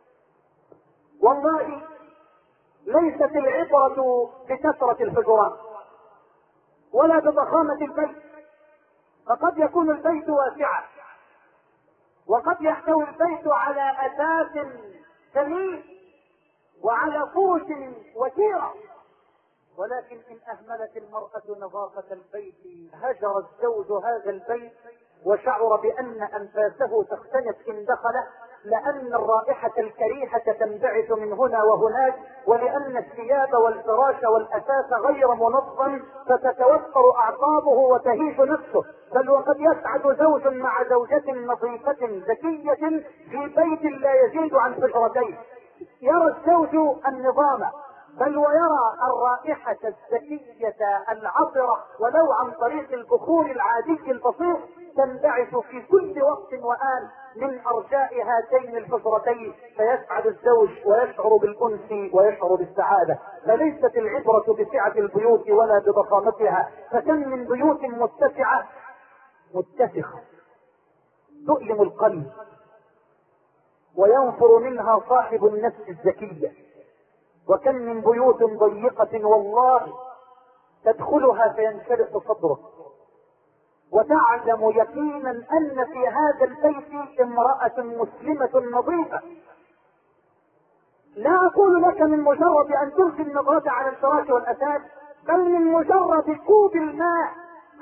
والله ليست العبرة بكثرة الحجرات ولا بضخامة البيت، فقد يكون البيت واسعا، وقد يحتوي البيت على أساس ثمين وعلى فوش وتيرة، ولكن إن أهملت المرأة نظافة البيت هجر الزوج هذا البيت وشعر بأن أنفاسه تختنق إن دخله، لأن الرائحة الكريهة تنبعث من هنا وهناك، ولأن الثياب والفراش والأساس غير منظم فتتوتر أعصابه وتهيج نفسه. بل وقد يسعد زوج مع زوجة نظيفة ذكية في بيت لا يزيد عن حجرتين. يرى الزوج النظام بل ويرى الرائحة الزكية العطرة ولو عن طريق البخور العادي البسيط تنبعث في كل وقت وآن من أرجاء هاتين الحجرتين، فيسعد الزوج ويشعر بالأنس ويشعر بالسعادة. فليست العبرة بسعة البيوت ولا بضخامتها، فكم من بيوت متسعة متسخة تؤلم القلب وينفر منها صاحب النفس الزكية، وكم من بيوت ضيقة والله تدخلها فينشرح صدرك وتعلم يقينا ان في هذا البيت امرأة مسلمة نظيفة. لا اقول لك من مجرد ان تلقي النظرة على الفراش والاساس، بل من مجرد كوب الماء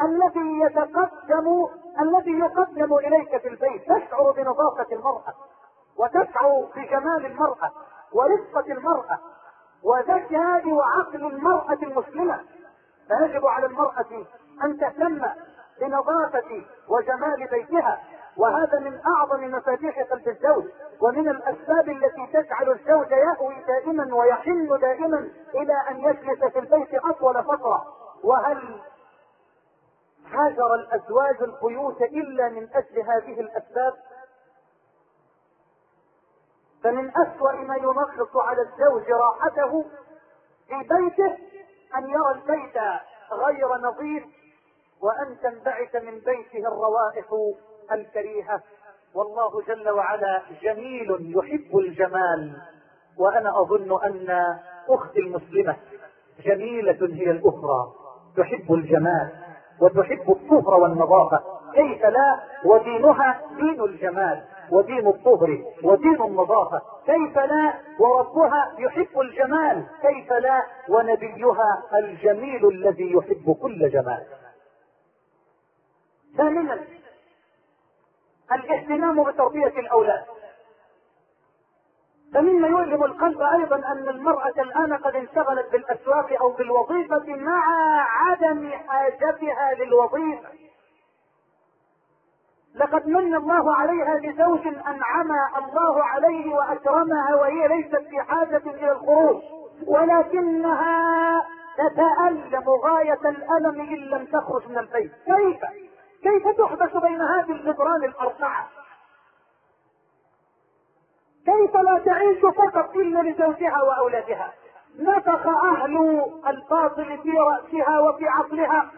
الذي يقدم اليك في البيت تشعر بنظافة المرأة وتشعر بجمال المرأة ورفقة المرأة وذكاء وعقل المرأة المسلمة. فيجب على المرأة ان تهتم بنظافة وجمال بيتها، وهذا من اعظم مفاتيح قلب الزوج، ومن الاسباب التي تجعل الزوج يهوي دائما ويحن دائما الى ان يجلس في البيت اطول فترة. وهل هاجر الازواج البيوت الا من اجل هذه الاسباب؟ فمن اسوأ ما ينغص على الزوج راحته في بيته ان يرى البيت غير نظيف وان تنبعث من بيته الروائح الكريهة. والله جل وعلا جميل يحب الجمال، وانا اظن ان اختي المسلمة جميلة هي الاخرى تحب الجمال وتحب الطهر والنظافة، كيف لا؟ ودينها دين الجمال ودين الطهر ودين النظافة، كيف لا؟ وربها يحب الجمال، كيف لا؟ ونبيها الجميل الذي يحب كل جمال. ثامنا، الاهتمام بتربية الأولاد. فمما يؤلم القلب أيضا أن المرأة الآن قد انشغلت بالأسواق أو بالوظيفة مع عدم حاجتها للوظيفة. لقد من الله عليها بزوج أنعم الله عليه وأكرمها وهي ليست في حاجة إلى الخروج، ولكنها تتألم غاية الألم إن لم تخرج من البيت. كيف تحبس بين هذه الجدران الأربعة؟ كيف لا تعيش فقط إلا لزوجها وأولادها؟ نفخ أهل الباطل في رأسها وفي عقلها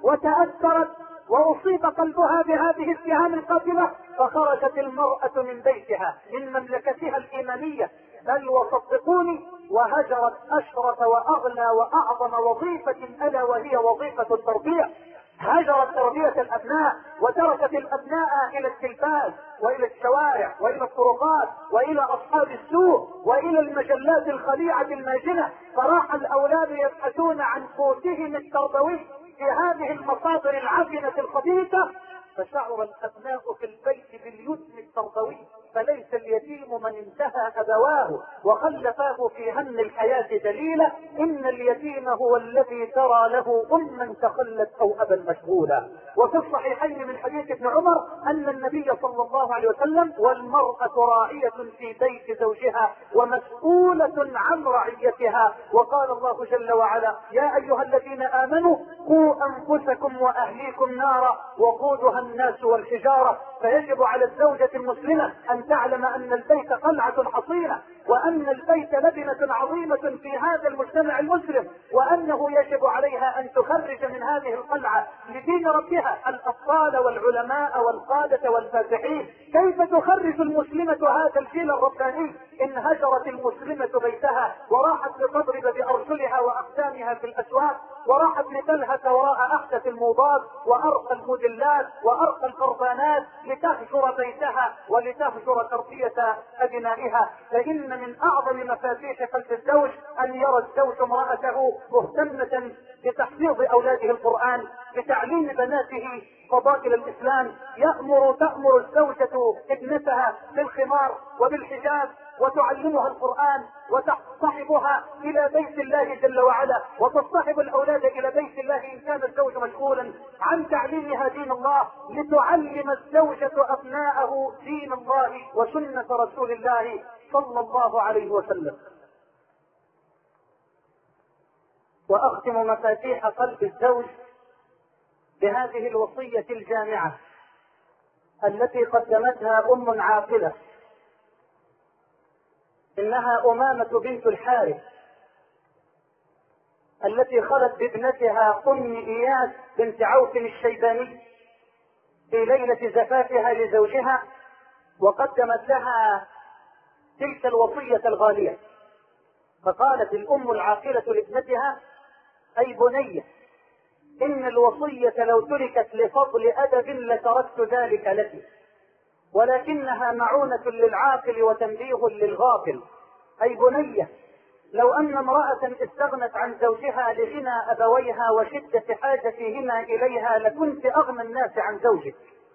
وتأثرت وأصيب قلبها بهذه السهام القاتلة، فخرجت المرأة من بيتها من مملكتها الإيمانية، بل وصدقوني وهجرت أشرف وأغلى وأعظم وظيفة ألا وهي وظيفة التربية. هجرت تربية الأبناء وتركت الأبناء إلى التلفاز وإلى الشوارع وإلى الطرقات وإلى أصحاب السوق وإلى المجلات الخليعة الماجنة، فراح الأولاد يبحثون عن قوتهم التربوي في هذه المصادر العفنة الخبيثة، فشعر الأبناء في البيت باليتم التربوي. فليس اليتيم من انتهى أبواه وخلفاه في هم الحياة دليلا، إن اليتيم هو الذي ترى له أما تخلت أو أبا مشغولا. وفي الصحيحين من حديث ابن عمر أن النبي صلى الله عليه وسلم: والمرأة راعية في بيت زوجها ومسؤولة عن رعيتها. وقال الله جل وعلا: يا أيها الذين آمنوا قوا أنفسكم وأهليكم نارا وقودها الناس والحجارة. فيجب على الزوجة المسلمة أن تعلم أن البيت قلعة حصينة، وأن البيت لبنة عظيمة في هذا المجتمع المسلم، وأنه يجب عليها أن تخرج من هذه القلعة لدين ربها الأطفال والعلماء والقادة والفاتحين. كيف تخرج المسلمة هذا الجيل الرباني إن هجرت المسلمة بيتها وراحت لتضرب بأرجلها وأقدامها في الأسواق، وراحت لتلهث وراء أحدث الموضات وأرقى الموديلات وأرقى القربانات لتهجر بيتها ولتهجر تربية أبنائها؟ فإن من أعظم مفاتيح قلب الزوج أن يرى الزوج امرأته مهتمة بتحفيظ أولاده القرآن، بتعليم بناته فضائل الإسلام. تأمر الزوجة ابنتها بالخمار وبالحجاب وتعلمها القرآن وتصطحبها إلى بيت الله جل وعلا، وتصطحب الأولاد إلى بيت الله إن كان الزوج مشغولا عن تعليمها دين الله، لتعلم الزوجة أبناءه دين الله وسنة رسول الله صلى الله عليه وسلم. وأختم مفاتيح قلب الزوج بهذه الوصية الجامعة التي قدمتها أم عاقلة، إنها أمامة بنت الحارث التي خلت بابنتها أم إياس بنت عوف الشيباني في ليلة زفافها لزوجها، وقدمت لها تلك الوصية الغالية. فقالت الأم العاقلة لابنتها: أي بنية، إن الوصية لو تركت لفضل أدب لتركت ذلك لك، ولكنها معونة للعاقل وتنبيه للغافل. أي بنية، لو أن امرأة استغنت عن زوجها لغنى أبويها وشدة حاجتهما إليها لكنت أغنى الناس عن زوجك،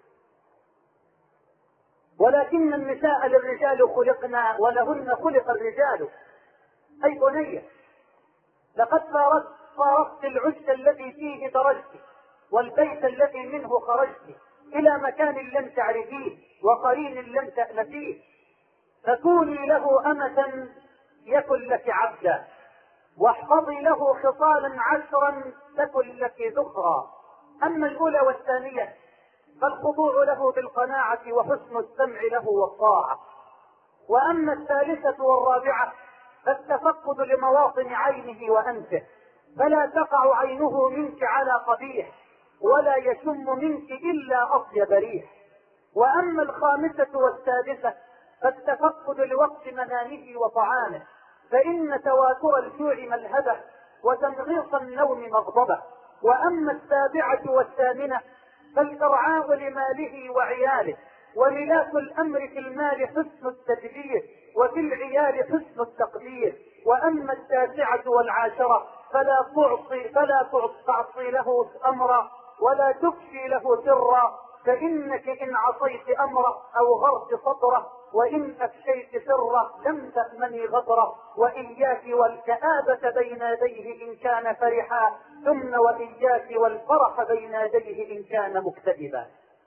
ولكن النساء للرجال خلقنا ولهن خلق الرجال. أي بنية، لقد فارقت العشب الذي فيه درجت والبيت الذي منه خرجت إلى مكان لم تعرفيه وقرين لم تألفيه، فكوني له أمة يكن لك عبدا، واحفظي له خصالا 10 تكن لك ذخرا. أما الأولى والثانية فالخضوع له بالقناعة وحسن السمع له والطاعة، وأما الثالثة والرابعة فالتفقد لمواطن عينه وأنفه، فلا تقع عينه منك على قبيح ولا يشم منك إلا أطيب ريح. وأما الخامسة والسادسة فالتفقد لوقت منامه وطعامه، فإن تواتر الجوع ملهبه وتنغيص النوم مغضبه. وأما السابعة والثامنة فالإرعاء لماله وعياله، وملاك الأمر في المال حسن التدبير وفي العيال حسن التقدير. وأما التاسعة والعاشرة فلا تعصي له أمرا ولا تفشي له سرا، فإنك إن عصيت أمره أو غرت صدره وإن أفشيت سره لم تأمني غدره، وإياك والكآبة بين يديه إن كان فرحا، ثم وإياك والفرح بين يديه إن كان مكتئبا.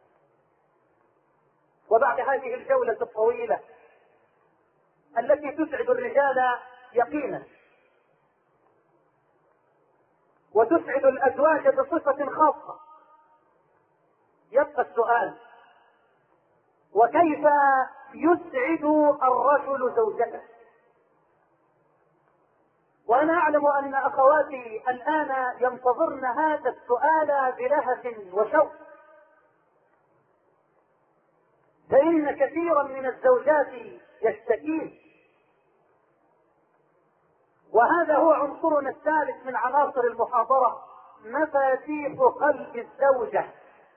وبعد هذه الجولة الطويلة التي تسعد الرجال يقينا وتسعد الأزواج بصفة خاصة، يبقى السؤال: وكيف يسعد الرجل زوجته؟ وأنا أعلم أن أخواتي الآن ينتظرن هذا السؤال بلهف وشوق، فإن كثيرا من الزوجات يشتكين، وهذا هو عنصرنا الثالث من عناصر المحاضرة: مفاتيح قلب الزوجة.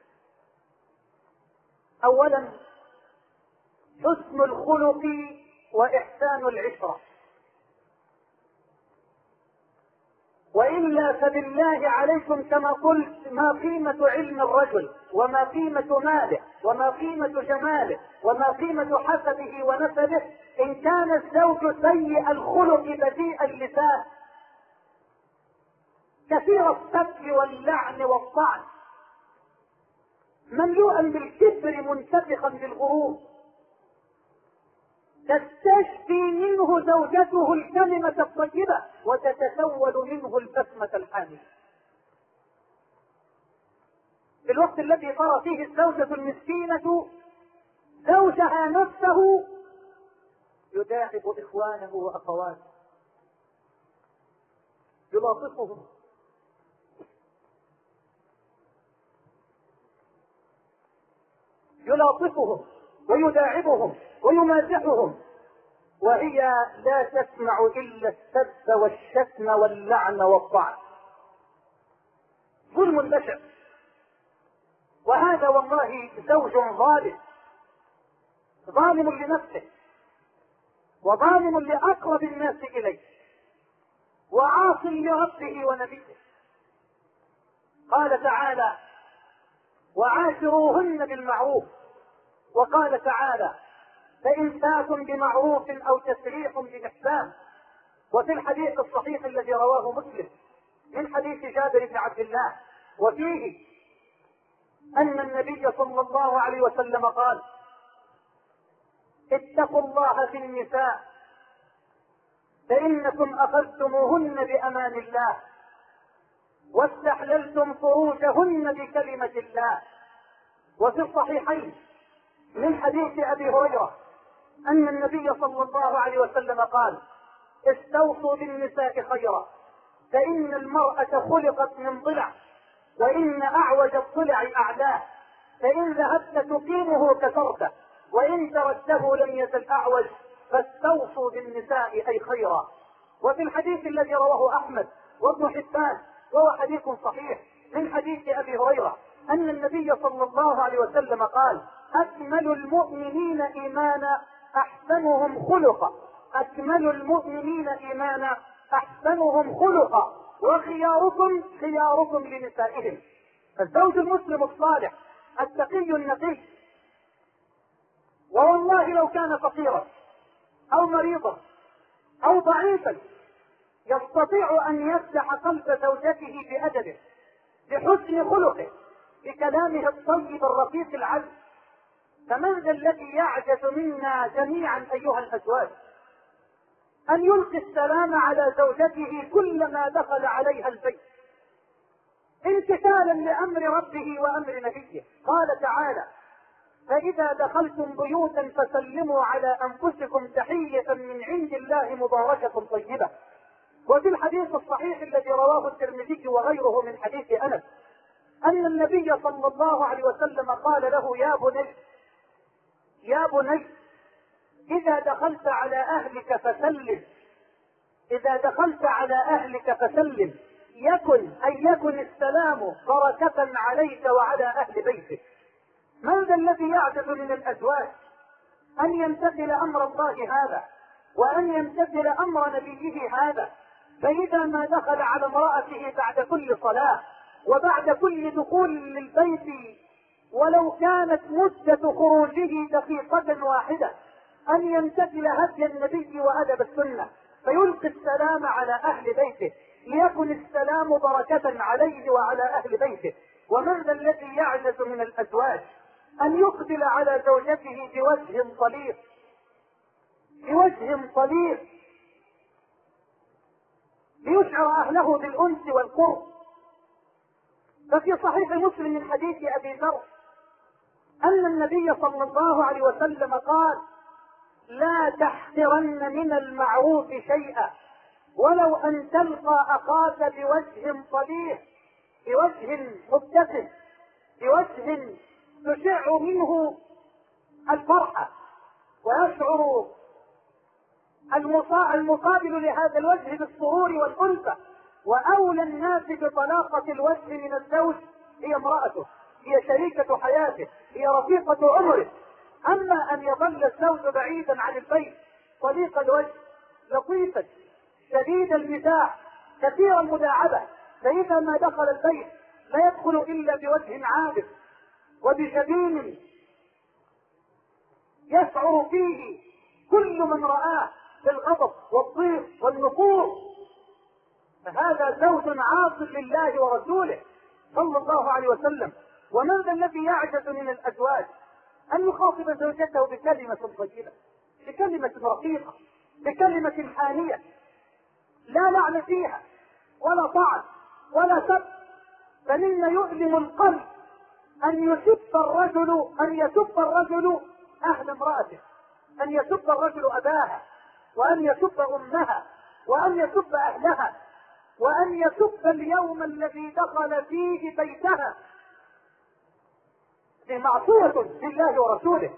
أولا، حسن الخلق وإحسان العشرة، وإلا فبالله عليكم كما قلت ما قيمة علم الرجل، وما قيمة ماله، وما قيمة جماله، وما قيمة حسبه ونسبه إن كان الزوج سيء الخلق بذيء اللسان كثير السب واللعن والطعن، مملوءا بالكبر منتفخا بالغرور، تستشفي منه زوجته الكلمة الطيبة وتتسول منه البسمة الحامية. في الوقت الذي ترى فيه الزوجة المسكينة زوجها نفسه يداعب إخوانه وأخواته، يلاطفهم ويداعبهم ويمازحهم، وهي لا تسمع إلا السب والشتم واللعن والطعن. ظلم بشع، وهذا والله زوج ظالم لنفسه وظالم لأقرب الناس إليه وعاص لربه ونبيه. قال تعالى: وعاشروهن بالمعروف، وقال تعالى: فإمساك بمعروف أو تسريح بإحسان. وفي الحديث الصحيح الذي رواه مسلم من حديث جابر بن عبد الله وفيه أن النبي صلى الله عليه وسلم قال: اتقوا الله في النساء فإنكم أخذتموهن بأمان الله واستحللتم فروجهن بكلمة الله. وفي الصحيحين من حديث أبي هريرة أن النبي صلى الله عليه وسلم قال: استوصوا بالنساء خيرا فإن المرأة خلقت من ضلع وإن أعوج الضلع أعلاه، فإن ذهبت تقيمه كسرته وإن تركته لم يزل أعوج، فاستوصوا بالنساء أي خيرا. وفي الحديث الذي رواه أحمد وابن حبان وهو حديث صحيح من حديث أبي هريرة أن النبي صلى الله عليه وسلم قال: أكمل المؤمنين إيمانا أحسنهم خلقا، أكمل المؤمنين إيمانا أحسنهم خلقا، وخياركم خياركم لنسائهم. الزوج المسلم الصالح التقي النقي، ووالله لو كان فقيرا أو مريضا أو ضعيفا يستطيع أن يفتح قلب زوجته بأدبه، بحسن خلقه، بكلامه الطيب الرقيق العذب. فمن ذا الذي يعجز منا جميعا أيها الأزواج أن يلقي السلام على زوجته كلما دخل عليها البيت امتثالا لأمر ربه وأمر نبيه؟ قال تعالى: فإذا دخلتم بيوتا فسلموا على أنفسكم تحية من عند الله مباركة طيبة. وفي الحديث الصحيح الذي رواه الترمذي وغيره من حديث أنس أن النبي صلى الله عليه وسلم قال له: يا بني إذا دخلت على أهلك فسلم، إذا دخلت على أهلك فسلم، يكن السلام بركة عليك وعلى أهل بيتك. من ذا الذي يعجز من الأزواج أن يمتثل أمر الله هذا وأن يمتثل أمر نبيه هذا؟ فإذا ما دخل على امرأته بعد كل صلاة وبعد كل دخول للبيت ولو كانت مدة خروجه دقيقة واحدة أن يمتثل هدي النبي وأدب السنة فيلقي السلام على أهل بيته ليكن السلام بركة عليه وعلى أهل بيته. ومن ذا الذي يعجز من الأزواج أن يقبل على زوجته بوجه طليق، بوجه طليق ليشعر أهله بالأنس والقرب. ففي صحيح مسلم من حديث أبي ذر أن النبي صلى الله عليه وسلم قال: لا تحقرن من المعروف شيئا ولو أن تلقى أخاك بوجه طليق، بوجه مبتسم، بوجه تشع منه الفرحة ويشعر المقابل لهذا الوجه بالسرور والألفة. وأولى الناس بطلاقة الوجه من الزوج هي امرأته، هي شريكة حياته، هي رفيقة عمره. أما أن يظل الزوج بعيدا عن البيت طليق الوجه لطيفا شديد المزاح كثير المداعبة، فإذا ما دخل البيت لا يدخل إلا بوجه عابس وبجبين يشعر فيه كل من رآه بالغضب والضيق والنفور، فهذا زوج عاص لله ورسوله صلى الله عليه وسلم. ومن ذا الذي يعجز من الأزواج أن يخاطب زوجته بكلمة طيبة، بكلمة رقيقة، بكلمة حانية لا لعن فيها ولا طعن ولا سب. فمما يؤلم القلب أن يسب الرجل أهل امرأته، أن يسب الرجل أباها، وأن يسب أمها، وأن يسب أهلها، وأن يسب اليوم الذي دخل فيه بيتها بمعصية لله ورسوله.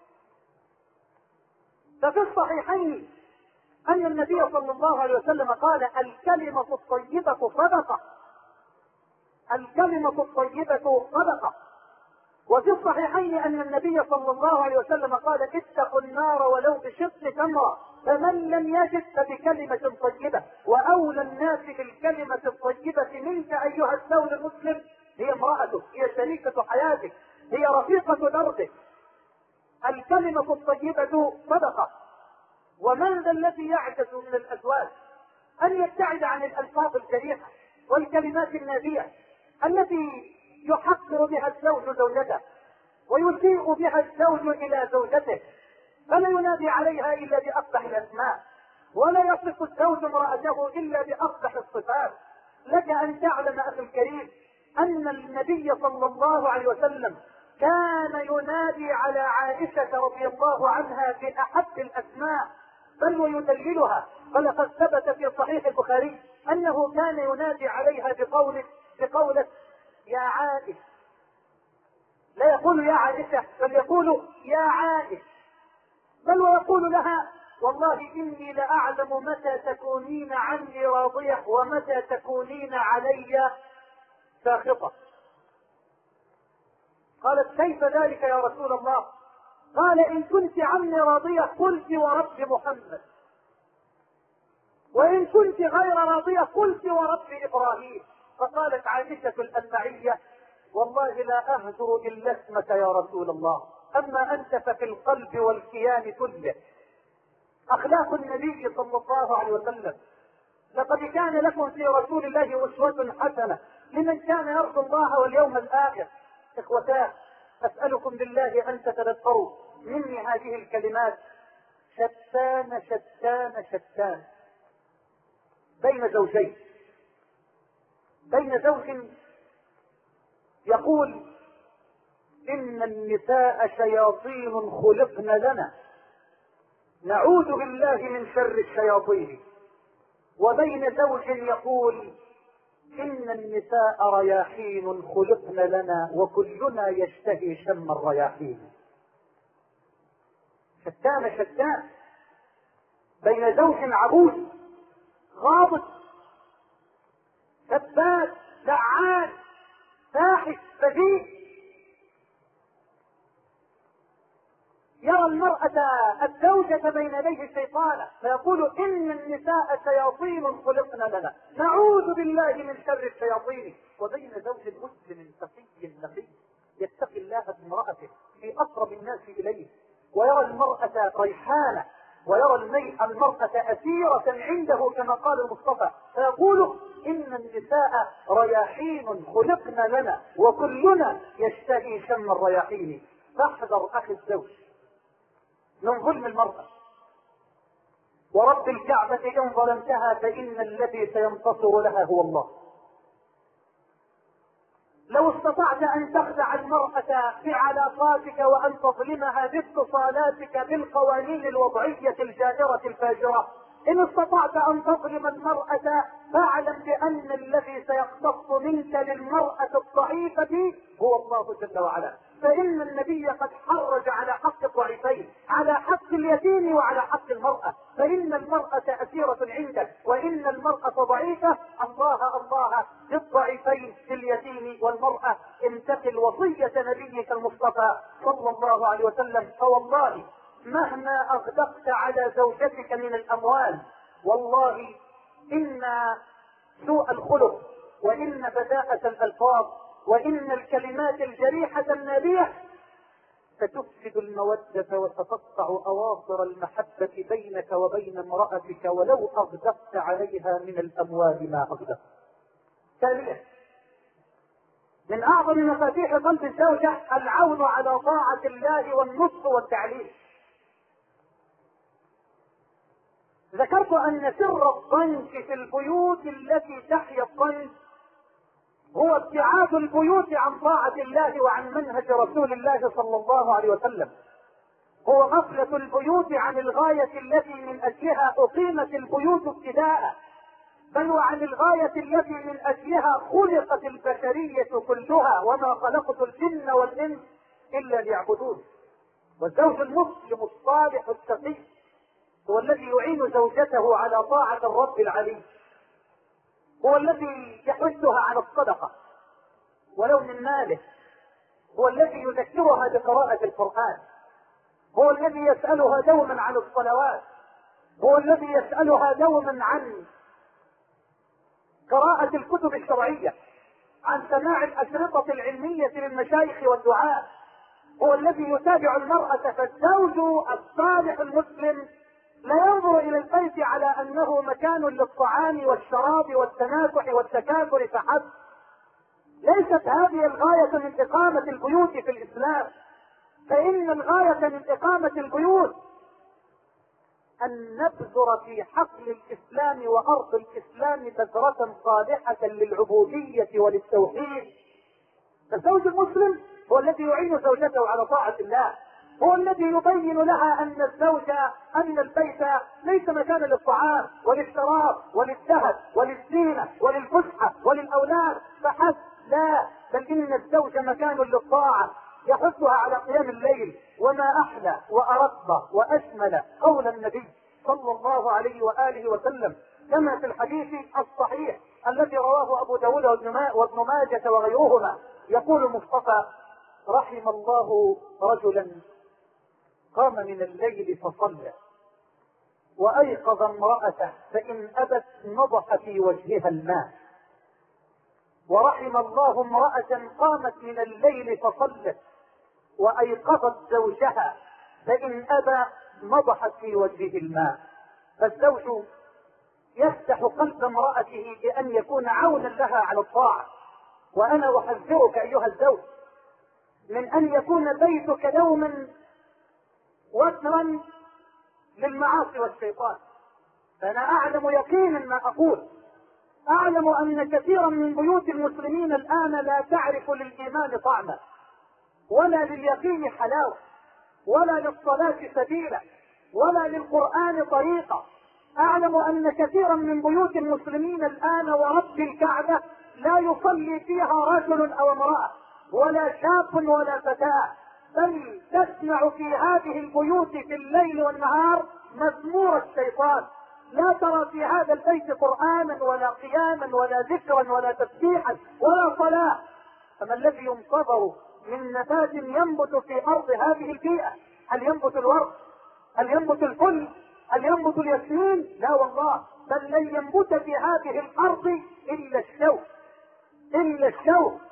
ففي الصحيحين أن النبي صلى الله عليه وسلم قال: الكلمة الطيبة صدقة، الكلمة الطيبة صدقة. وفي الصحيحين أن النبي صلى الله عليه وسلم قال: اتقوا النار ولو بشق تمرة، فمن لم يجد فبكلمة طيبة. وأولى الناس بالكلمة الطيبة منك أيها الزوج المسلم هي امرأتك، هي شريكة حياتك، هي رفيقة دربك. الكلمة الطيبة صدقة. ومن ذا الذي يعجز من الأزواج أن يبتعد عن الألفاظ الجريحة والكلمات النابية التي يحقر بها الزوج زوجته ويسيء بها الزوج إلى زوجته، فلا ينادي عليها إلا بأقبح الأسماء، ولا يصف الزوج امرأته إلا بأقبح الصفات. لك أن تعلم أخي الكريم أن النبي صلى الله عليه وسلم كان ينادي على عائشة رضي الله عنها بأحب الأسماء بل ويدللها. فلقد ثبت في صحيح البخاري أنه كان ينادي عليها بقوله يا عائشة، لا يقول يا عائشة بل يقول يا عائشة، بل ويقول لها والله إني لأعلم متى تكونين عني راضية ومتى تكونين علي ساخطة. قالت: كيف ذلك يا رسول الله؟ قال: إن كنت عني راضية قلت ورب محمد، وإن كنت غير راضية قلت ورب إبراهيم. فقالت عائشة الأنبعية: والله لا أهجر إلا اسمك يا رسول الله، أما أنت ففي القلب والكيان كله. أخلاق النبي صلى الله عليه وسلم. لقد كان لكم في رسول الله أسوة حسنة لمن كان يرجو الله واليوم الآخر. إخوتاه، أسألكم بالله أن تتذكروا مني هذه الكلمات: شتان شتان شتان بين زوجين، بين زوج يقول إن النساء شياطين خلقن لنا نعوذ بالله من شر الشياطين، وبين زوج يقول إن النساء رياحين خلقن لنا وكلنا يشتهي شم الرياحين. شتان شتان بين زوج عبوس غاضب سباب لعان فاحش بذيء يرى المرأة الزوجة بين يديه شيطانا فيقول إن النساء شياطين خلقن لنا نعوذ بالله من شر الشياطين. وبين زوج مسلم تقي نقي يتقي الله بامرأته في أقرب الناس إليه، ويرى المرأة ريحانة، ويرى المرأة أسيرة عنده كما قال المصطفى، فيقول إن النساء رياحين خلقن لنا وكلنا يشتهي شم الرياحين. فاحذر أخي الزوج من ظلم المرأة، ورب الكعبة إن ظلمتها فإن الذي سينتصر لها هو الله. لو استطعت أن تخدع المرأة في علاقاتك وأن تظلمها باتصالاتك بالقوانين الوضعية الجائرة الفاجرة، إن استطعت أن تظلم المرأة فاعلم بأن الذي سيقتص منك للمرأة الضعيفة هو الله جل وعلا. فإن النبي قد حرج على حق الضعيفين، على حق اليتيم وعلى حق المرأة، فإن المرأة أسيرة عندك وإن المرأة ضعيفة. الله الله للضعيفين في اليتيم والمرأة. امتثل وصية نبيك المصطفى صلى الله عليه وسلم. فوالله مهما أغدقت على زوجتك من الأموال، والله إن سوء الخلق وإن بداءة الألفاظ وإن الكلمات الجريحة النابية ستفسد المودة وستقطع أواصر المحبة بينك وبين امرأتك ولو أغدقت عليها من الأموال ما أغدقت. ثانيا، من أعظم مفاتيح قلب الزوجة العون على طاعة الله والنصح والتعليم. ذكرت أن سر الضنك في البيوت التي تحيا الضنك هو ابتعاد البيوت عن طاعة الله وعن منهج رسول الله صلى الله عليه وسلم، هو غفلة البيوت عن الغاية التي من أجلها أقيمت البيوت ابتداء، بل وعن الغاية التي من أجلها خلقت البشرية كلها، وما خلقت الجن والإنس إلا ليعبدون. والزوج المسلم الصالح التقي هو الذي يعين زوجته على طاعة الرب العلي، هو الذي يحثها على الصدقة ولو من ماله، هو الذي يذكرها بقراءة القرآن، هو الذي يسألها دوما عن الصلوات، هو الذي يسألها دوما عن قراءة الكتب الشرعية، عن سماع الأشرطة العلمية للمشايخ والدعاء، هو الذي يتابع المرأة. فالزوج الصالح المسلم لا ينظر إلى البيت على أنه مكان للطعام والشراب والتناكح والتكاثر فحسب. ليست هذه الغاية من إقامة البيوت في الإسلام، فإن الغاية من إقامة البيوت أن نبذر في حقل الإسلام وأرض الإسلام بذرة صالحة للعبودية وللتوحيد. الزوج المسلم هو الذي يعين زوجته على طاعة الله، هو الذي يبين لها أن أن البيت ليس مكانا للطعام وللشراب وللذهب وللزينة وللفسحة وللأولاد فحسب، لا، بل إن الزوج مكان للطاعة، يحثها على قيام الليل. وما أحلى وأرق وأشمل قول النبي صلى الله عليه وآله وسلم كما في الحديث الصحيح الذي رواه أبو داود وابن ماجة وغيرهما، يقول المصطفى: رحم الله رجلا قام من الليل فصلى وأيقظ امرأته فإن أبت نضح في وجهها الماء. ورحم الله امرأة قامت من الليل فصلت وأيقظت زوجها فإن أبى نضحت في وجهه الماء. فالزوج يفتح قلب امرأته بأن يكون عونا لها على الطاعة. وأنا أحذرك أيها الزوج من أن يكون بيتك دوما وترا للمعاصي والشيطان. فأنا أعلم يقينا ما أقول، أعلم أن كثيرا من بيوت المسلمين الآن لا تعرف للإيمان طعما ولا لليقين حلاوة ولا للصلاة سبيلا ولا للقرآن طريقة. أعلم أن كثيرا من بيوت المسلمين الآن ورب الكعبة لا يصلي فيها رجل أو امرأة ولا شاب ولا فتاة، بل تسمع في هذه البيوت في الليل والنهار مزمور الشيطان. لا ترى في هذا البيت قرآنا ولا قياما ولا ذكرا ولا تسبيحا ولا صلاة. فما الذي ينتظر من نبات ينبت في أرض هذه البيئة؟ هل ينبت الورد؟ هل ينبت الفل؟ هل ينبت الياسمين؟ لا والله، بل لن ينبت في هذه الأرض إلا الشوك، إلا الشوك.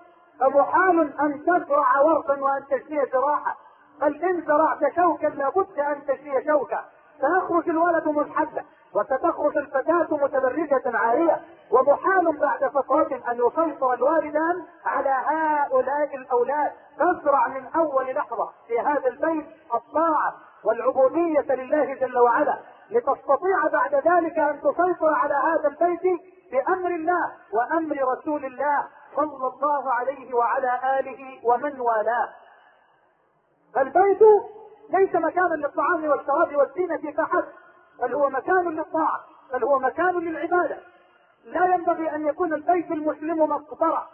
فمحال ان تزرع ورقا وان تشتري زراعه، بل ان زرعت شوكا لابد ان تشتري شوكا. سيخرج الولد مزحفا وستخرج الفتاة متبرجة عارية، ومحال بعد فترة ان يسيطر الوالدان على هؤلاء الاولاد. تزرع من اول لحظة في هذا البيت الطاعة والعبودية لله جل وعلا، لتستطيع بعد ذلك ان تسيطر على هذا البيت بامر الله وامر رسول الله صلى الله عليه وعلى اله ومن والاه. البيت ليس مكانا للطعام والشراب والزينة فحسب، بل هو مكان للطاعة، بل هو مكان للعبادة. لا ينبغي ان يكون البيت المسلم مقبرة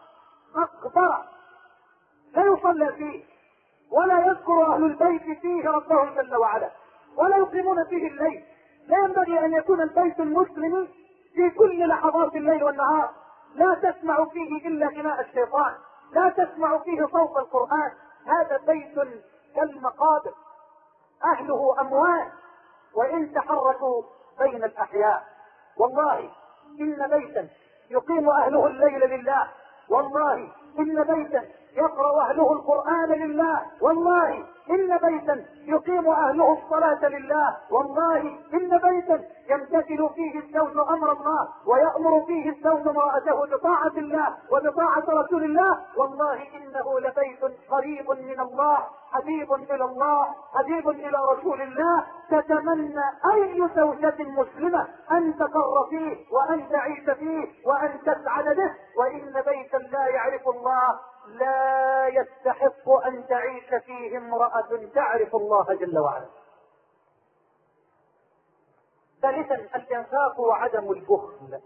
لا يصلى فيه ولا يذكر اهل البيت فيه ربهم جل وعلا ولا يقيمون فيه الليل. لا ينبغي ان يكون البيت المسلم في كل لحظات الليل والنهار لا تسمع فيه الا غناء الشيطان، لا تسمع فيه صوت القرآن. هذا بيت كالمقابر، اهله اموات وان تحركوا بين الاحياء. والله ان بيتا يقيم اهله الليل لله، والله ان بيتا يقرأ اهله القرآن لله، والله ان بيتا يقيم اهله الصلاة لله، والله ان بيتا يمتثل فيه الزوج امر الله ويأمر فيه الزوج امرأته بطاعة الله وبطاعة رسول الله، والله انه لبيت قريب من الله، حبيب الى الله، حبيب الى رسول الله. تتمنى اي زوجة مسلمة ان تقر فيه وان تعيش فيه وان تسعد به. وان بيتا لا يعرف الله لا يستحق ان تعيش فيه امرأة تعرف الله جل وعلا. ثالثا الانفاق وعدم البخل.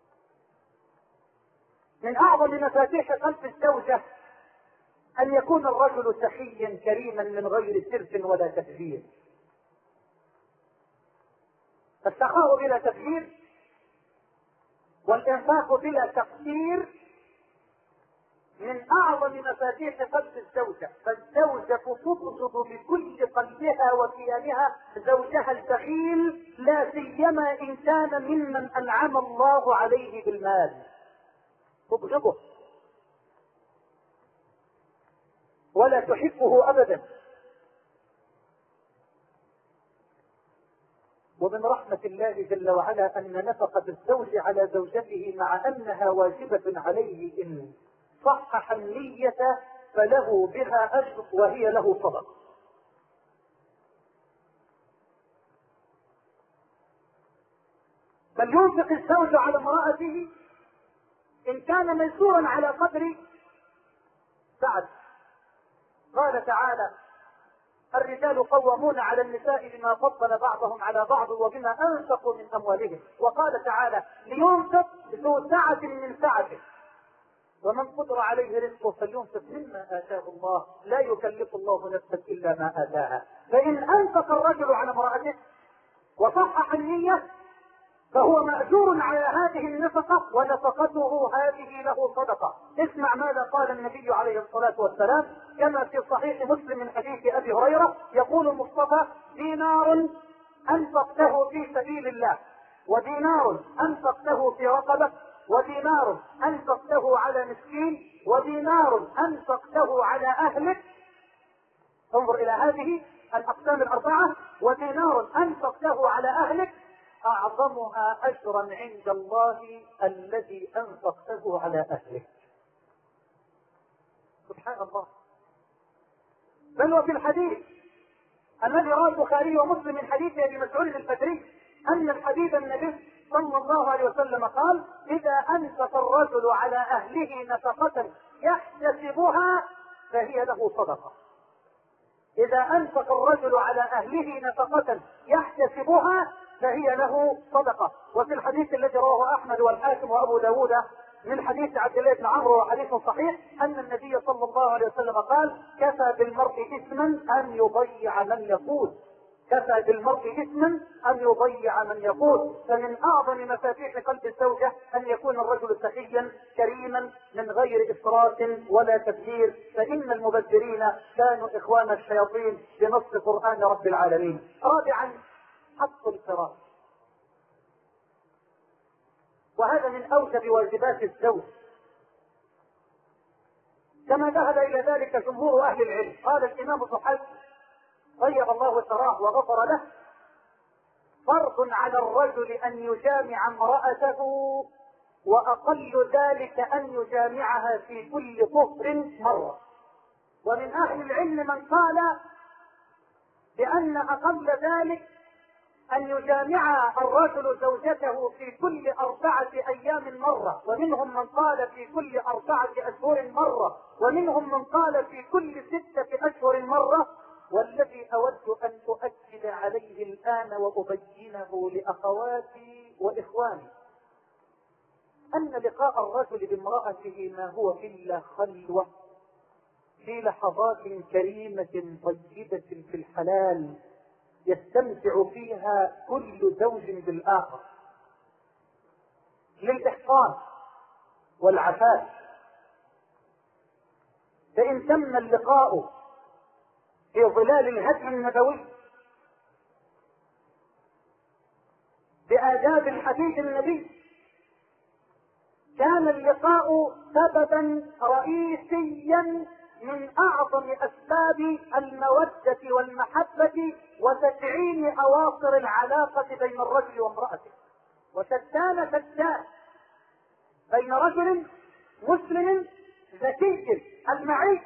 من اعظم مفاتيح قلب الزوجة ان يكون الرجل سخيا كريما من غير سرف ولا تبذير. السخاء بلا تبذير والانفاق بلا تقصير من اعظم مفاتيح قلب الزوجة. فالزوجة تبغض بكل قلبها وكيانها زوجها البخيل، لا سيما ان كان ممن انعم الله عليه بالمال، تبغضه ولا تحبه ابدا. ومن رحمة الله جل وعلا ان نفقة الزوج على زوجته مع انها واجبة عليه ان صحح النية فله بها اجر وهي له صدقة. بل ينفق الزوج على امرأته ان كان ميسورا على قدر سعد. قال تعالى الرجال قوامون على النساء بما فضل بعضهم على بعض وبما انفقوا من اموالهم. وقال تعالى لينفق ذو سعة من سعته ومن قدر عليه رزقه فلينفق مما اتاه الله لا يكلف الله نفسا الا ما اتاها. فان انفق الرجل على امرأته وصحح النية فهو مأجور على هذه النفقة ونفقته هذه له صدقة. اسمع ماذا قال النبي عليه الصلاة والسلام كما في صحيح مسلم من حديث أبي هريرة. يقول المصطفى دينار أنفقته في سبيل الله، ودينار أنفقته في رقبة، ودينار أنفقته على مسكين، ودينار أنفقته على أهلك. انظر إلى هذه الأقسام الأربعة. ودينار أنفقته على أهلك اعظمها اجرا عند الله الذي انفقته على اهلك. سبحان الله. بل وفي الحديث الذي رواه البخاري ومسلم من حديث ابي مسعود البدري ان الحبيب النبي صلى الله عليه وسلم قال اذا انفق الرجل على اهله نفقة يحتسبها فهي له صدقة. اذا انفق الرجل على اهله نفقة يحتسبها فهي له صدقة. وفي الحديث الذي رواه احمد والحاكم وابو داود من حديث عبد الله بن عمرو وحديث صحيح ان النبي صلى الله عليه وسلم قال كفى بالمرء اثما ان يضيع من يقول. كفى بالمرء اثما ان يضيع من يقول. فمن اعظم مفاتيح قلب الزوجة ان يكون الرجل سخيا كريما من غير اسراف ولا تبذير، فان المبذرين كانوا اخوان الشياطين بنص قرآن رب العالمين. رابعا حق الفراش، وهذا من اوجب واجبات الزوج. كما ذهب إلى ذلك جمهور أهل العلم. قال الإمام ابن حزم طيب الله ثراه وغفر له: فرض على الرجل أن يجامع امرأته، وأقل ذلك أن يجامعها في كل طهر مرة. ومن أهل العلم من قال بأن أقل ذلك أن يجامع الرجل زوجته في كل 4 أيام مرة، ومنهم من قال في كل 4 أشهر مرة، ومنهم من قال في كل 6 أشهر مرة. والذي أود أن أؤكد عليه الآن وأبينه لأخواتي وإخواني أن لقاء الرجل بامرأته ما هو إلا خلوة في لحظات كريمة طيبة في الحلال يستمتع فيها كل زوج بالآخر، للإحصان والعفاف. فإن تم اللقاء في ظلال الهدي النبوي بآداب الحديث النبي كان اللقاء سببا رئيسيا من أعظم أسباب المودة والمحبة وتدعيم أواصر العلاقة بين الرجل وامرأته. وشتان بين رجل مسلم ذكي المعي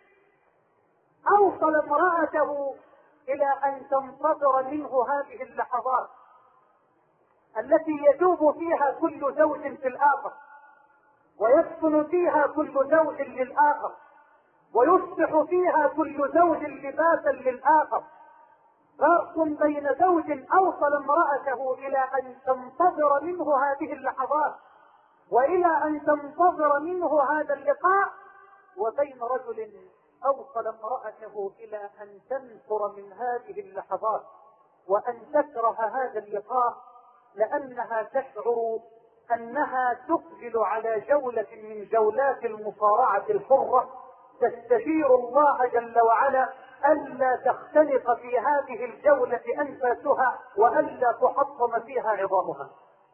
أوصل امرأته إلى أن تنتظر منه هذه اللحظات التي يذوب فيها كل زوج في الآخر، ويسكن فيها كل زوج للآخر، ويصبح فيها كل زوج لباسا للآخر. فرق بين زوج أوصل امرأته إلى أن تنتظر منه هذه اللحظات وإلى أن تنتظر منه هذا اللقاء، وبين رجل أوصل امرأته إلى أن تنفر من هذه اللحظات وأن تكره هذا اللقاء، لأنها تشعر أنها تقبل على جولة من جولات المصارعة الحرة، تستشير الله جل وعلا ألا تختلط في هذه الجولة أنفاسها وألا تحطم فيها عظامها.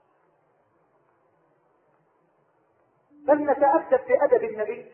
فلنتأدب بأدب النبي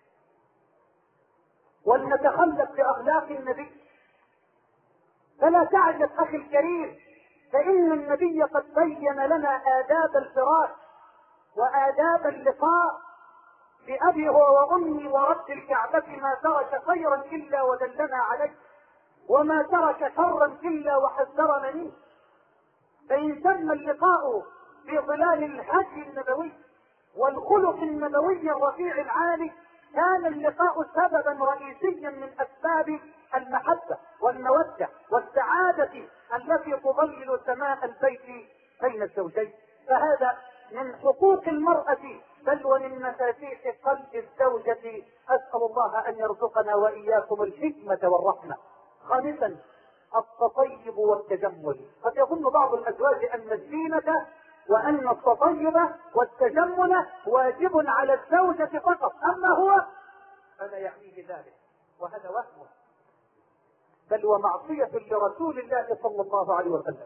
ولنتخلق بأخلاق النبي. فلا تعجب أخي الكريم، فإن النبي قد بين لنا آداب الفراش وآداب اللقاء. بأبي هو وأمي ورب الكعبة ما ترك خيرا إلا ودلنا عليه، وما ترك شرا إلا وحذرنا منه. فإن تم اللقاء في ظلال الهدي النبوي والخلق النبوي الرفيع العالي كان اللقاء سببا رئيسيا من أسباب المحبة والمودة والسعادة التي تظلل سماء البيت بين الزوجين. فهذا من حقوق المرأة بل ومن مفاتيح قلب الزوجة. أسأل الله أن يرزقنا وإياكم الحكمة والرحمة. خامسا التطيب والتجمل. قد يظن بعض الأزواج أن الزينة وأن التطيب والتجمل واجب على الزوجة فقط، أما هو فلا يعنيه ذلك، وهذا وهم بل ومعصية لرسول الله صلى الله عليه وسلم.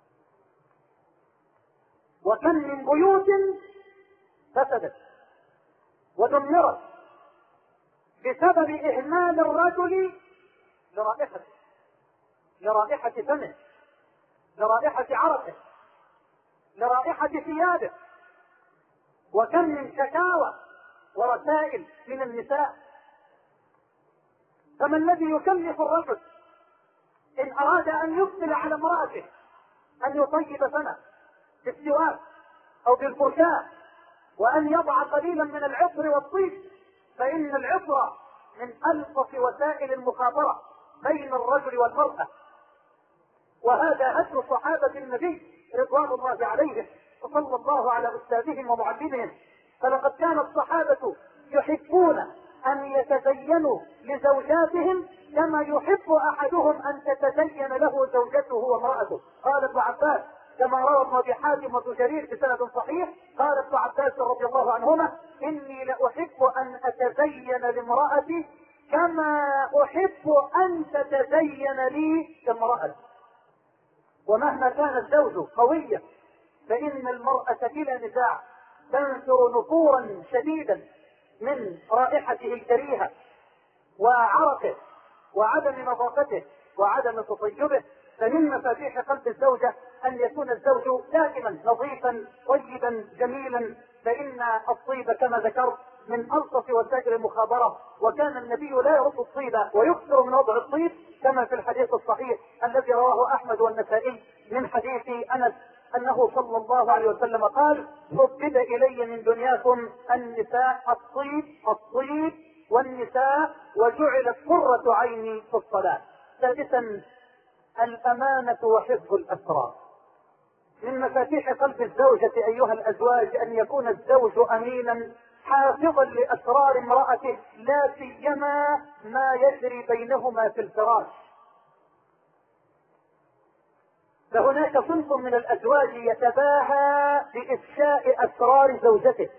وكم من بيوت فسدت ودمرت بسبب إهمال الرجل لرائحة فمه، لرائحة عرقه، لرائحة ثيابه. وكم من شكاوى ورسائل من النساء. فما الذي يكلف الرجل إن أراد أن يقبل على امرأته أن يطيب فمه بالسواك أو بالفرشاة، وأن يضع قليلا من العطر والطيب، فإن العطر من ألطف وسائل المخاطرة بين الرجل والمرأة. وهذا هدي صحابة النبي رضوان الله عليهم وصلى الله على أستاذهم ومعلمهم. فلقد كان الصحابة يحبون أن يتزينوا لزوجاتهم كما يحب أحدهم أن تتزين له زوجته وامرأته. قال ابن عباس كما روى ابن أبي حاتم وابن جرير بسند صحيح، قال ابن عباس رضي الله عنهما: إني لأحب أن أتزين لامرأتي كما أحب أن تتزين لي كامرأتي. ومهما كان الزوج قويا فإن المرأة بلا نزاع تنثر نفورا شديدا من رائحته الكريهة وعرقه وعدم نظافته وعدم تطيبه، فمن مفاتيح قلب الزوجة أن يكون الزوج دائما نظيفا طيبا جميلا، فإن الطيب كما ذكرت من ألطف وسائل المخابرة، وكان النبي لا يرد الطيب ويكثر من وضع الطيب كما في الحديث الصحيح الذي رواه أحمد والنسائي من حديث أنس أنه صلى الله عليه وسلم قال: حبب إلي من دنياكم النساء الطيب والنساء وجعلت قرة عيني في الصلاة. سادسا الأمانة وحفظ الأسرار. من مفاتيح قلب الزوجة أيها الأزواج أن يكون الزوج أمينا حافظا لأسرار امرأته، لا سيما ما يجري بينهما في الفراش. فهناك صنف من الأزواج يتباهى بإفشاء أسرار زوجته،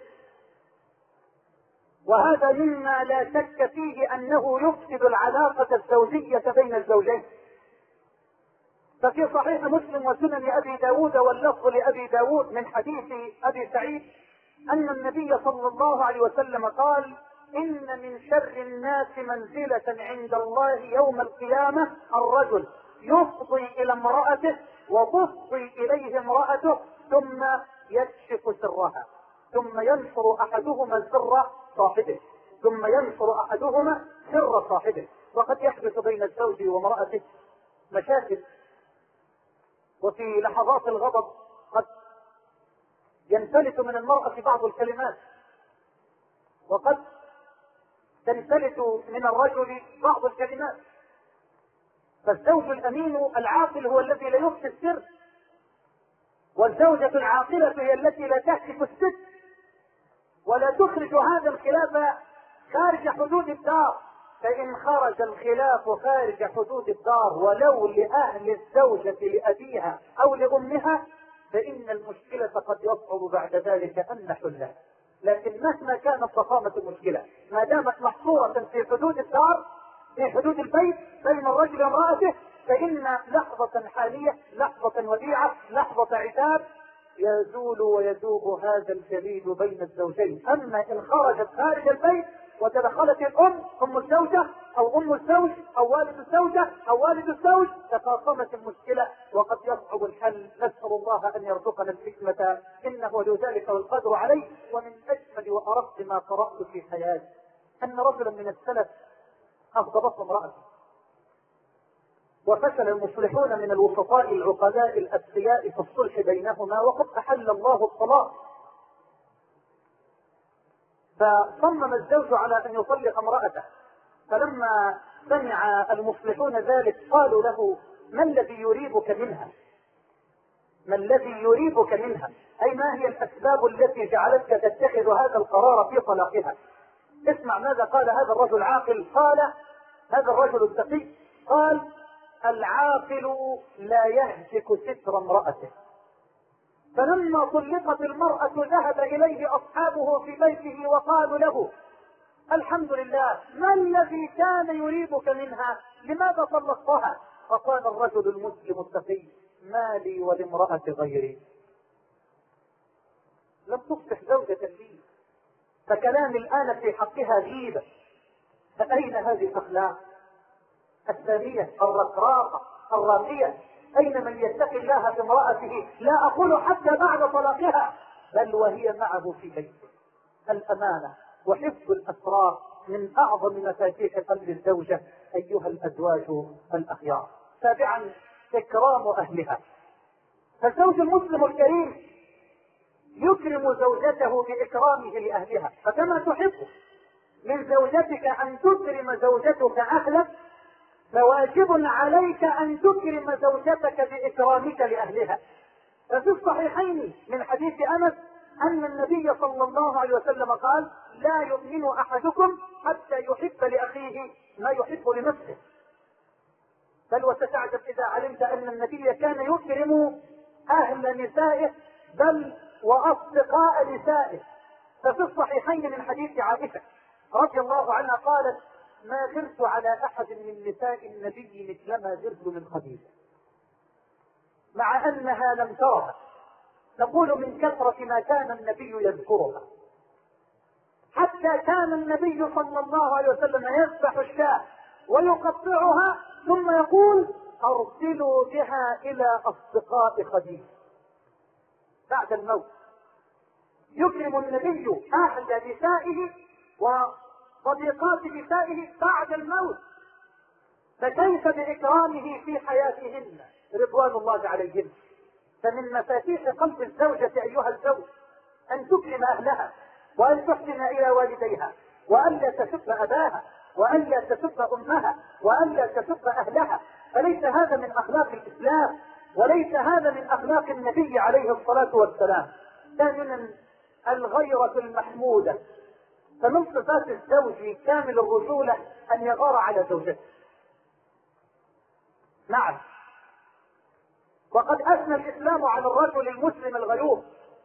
وهذا مما لا شك فيه أنه يفسد العلاقة الزوجية بين الزوجين. ففي صحيح مسلم وسنن أبي داود واللفظ لأبي داود من حديث أبي سعيد أن النبي صلى الله عليه وسلم قال: إن من شر الناس منزلة عند الله يوم القيامة الرجل يفضي إلى امرأته وتفضي إليه امرأته ثم يكشف سرها، ثم ينشر أحدهما سر صاحبه، وقد يحدث بين الزوج وامرأته مشاكل، وفي لحظات الغضب قد ينفلت من المرأة بعض الكلمات، وقد تنفلت من الرجل بعض الكلمات. فالزوج الأمين العاقل هو الذي لا يخفي السر، والزوجة العاقلة هي التي لا تهتك السر ولا تخرج هذا الخلاف خارج حدود الدار. فإن خرج الخلاف خارج حدود الدار ولو لأهل الزوجة لأبيها أو لأمها فإن المشكلة قد يصعب بعد ذلك أن نحلها. لكن مهما كانت ضخامة المشكلة ما دامت محصورة في حدود الدار، في حدود البيت بين الرجل وامرأته، فإن لحظة حالية، لحظة وديعة، لحظة عتاب يزول ويذوب هذا الجليد بين الزوجين. أما إن خرجت خارج البيت وتدخلت الأم أم الزوجة أو أم الزوج أو والد الزوجة أو والد الزوج تفاقمت المشكلة وقد يصعب الحل. نسأل الله أن يرزقنا الحكمة إنه ولي ذلك والقدر عليه. ومن أجمل وأرق ما قرأت في حياتي أن رجلا من السلف أغضبته امرأته، وفشل المصلحون من الوسطاء العقلاء الأذكياء في الصلح بينهما وقد أحل الله الطلاق. فصمم الزوج على أن يطلق امرأته، فلما سمع المصلحون ذلك قالوا له: ما الذي يريبك منها؟ ما الذي يريبك منها؟ أي ما هي الأسباب التي جعلتك تتخذ هذا القرار في طلاقها؟ اسمع ماذا قال هذا الرجل العاقل. قال هذا الرجل التقي قال: العاقل لا يهتك ستر امرأته. فلما طلقت المرأة ذهب إليه أصحابه في بيته وقالوا له: الحمد لله، ما الذي كان يريبك منها؟ لماذا طلقتها؟ فقال الرجل المسلم التقي: ما لي ولامرأة غيري، لم تصبح زوجة لي، فكلامي الآن في حقها غيبة. فأين هذه الأخلاق الثانية الرقراقة الراقية؟ أين من يتقي الله في امرأته؟ لا أقول حتى بعد طلاقها، بل وهي معه في بيته. الأمانة وحفظ الأسرار من أعظم مفاتيح قلب الزوجة أيها الأزواج الأخيار. سابعا إكرام أهلها. فالزوج المسلم الكريم يكرم زوجته بإكرامه لأهلها، فكما تحب من زوجتك أن تكرم زوجتك أهلك، فواجب عليك أن تكرم زوجتك بإكرامك لأهلها. ففي الصحيحين من حديث أنس أن النبي صلى الله عليه وسلم قال: لا يؤمن أحدكم حتى يحب لأخيه ما يحب لنفسه. بل وستعجب إذا علمت أن النبي كان يكرم أهل نسائه بل وأصدقاء نسائه. ففي الصحيحين من حديث عائشة رضي الله عنها قالت: ما غرت على أحد من نساء النبي مثلما غرت من خديجة، مع أنها لم ترها، تقول من كثرة ما كان النبي يذكرها. حتى كان النبي صلى الله عليه وسلم يذبح الشاة ويقطعها ثم يقول ارسلوا بها الى اصدقاء خديجة. بعد الموت يكرم النبي اهل نسائه وصديقات نسائه بعد الموت، فكيف باكرامه في حياتهن رضوان الله عليهن؟ فمن مفاتيح قلب الزوجة ايها الزوج ان تكرم اهلها، وان تحسن الى والديها، وان لا تسب اباها، وان لا تسب امها، وان لا تسب اهلها. فليس هذا من اخلاق الاسلام، وليس هذا من اخلاق النبي عليه الصلاة والسلام. ثانيا الغيرة المحمودة. فمن صفات الزوج كامل الرجولة ان يغار على زوجته. نعم، وقد اثنى الاسلام على الرجل المسلم الغيور.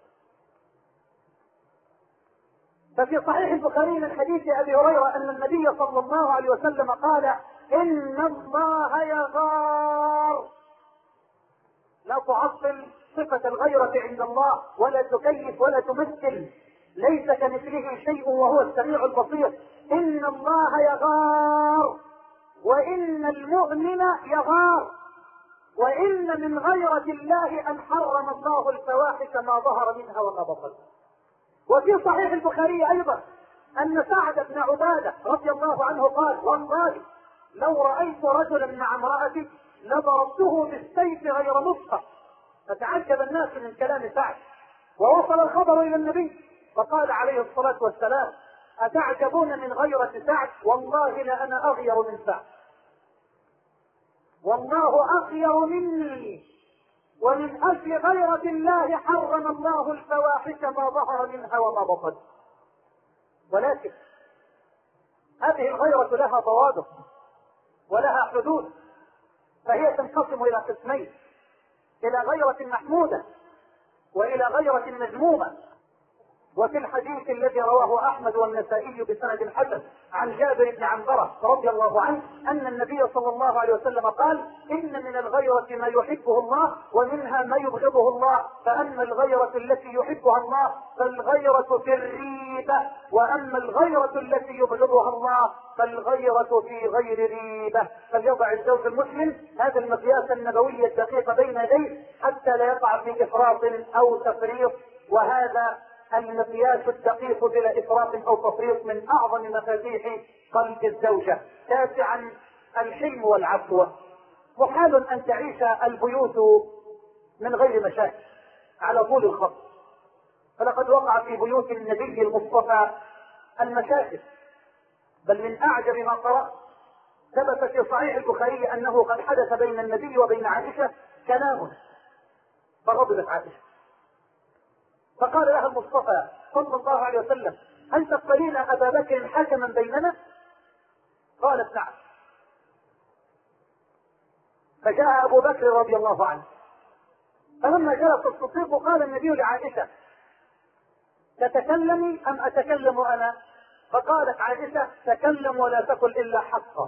ففي صحيح البخاري من حديث ابي هريرة ان النبي صلى الله عليه وسلم قال ان الله يغار. لا تعطل صفة الغيرة عند الله، ولا تكيف ولا تمثل، ليس كمثله شيء وهو السميع البصير. ان الله يغار، وان المؤمن يغار، وان من غيرة الله ان حرم الله الفواحش ما ظهر منها وما بطن. وفي صحيح البخاري ايضا ان سعد بن عبادة رضي الله عنه قال والله لو رأيت رجلا مع امرأتي لضربته بالسيف غير مسخط. فتعجب الناس من كلام سعد، ووصل الخبر الى النبي فقال عليه الصلاة والسلام اتعجبون من غيرة سعد؟ والله لأنا اغير من سعد، والله اغير مني، ومن اجل غيرة الله حرم الله الفواحش ما ظهر منها وما بطن. ولكن هذه الغيرة لها ضوابط ولها حدود، فهي تنقسم الى قسمين: الى غيرة محمودة والى غيرة مذمومة. وفي الحديث الذي رواه احمد والنسائي بسند حسن عن جابر بن عنبرة رضي الله عنه ان النبي صلى الله عليه وسلم قال ان من الغيرة ما يحبه الله ومنها ما يبغضه الله، فاما الغيرة التي يحبها الله فالغيرة في الريبة، واما الغيرة التي يبغضها الله فالغيرة في غير ريبة. فليضع الزوج المسلم هذا المقياس النبوي الدقيق بين يديه حتى لا يقع في افراط او تفريط، وهذا المقياس الدقيق بلا افراط او تفريط من اعظم مفاتيح قلب الزوجة. تاسعا الحلم والعفو. محال ان تعيش البيوت من غير مشاكل على طول الخط، فلقد وقع في بيوت النبي المصطفى المشاكل، بل من اعجب ما قرأت ثبت في صحيح البخاري انه قد حدث بين النبي وبين عائشة كلام فغضبت عائشة، فقال لها المصطفى صلى الله عليه وسلم هل تقبلين ابا بكر حكما بيننا؟ قالت نعم. فجاء ابو بكر رضي الله عنه، فلما جلس الصديق قال النبي لعائشة تتكلمي ام اتكلم انا؟ فقالت عائشة تكلم ولا تقل الا حقا.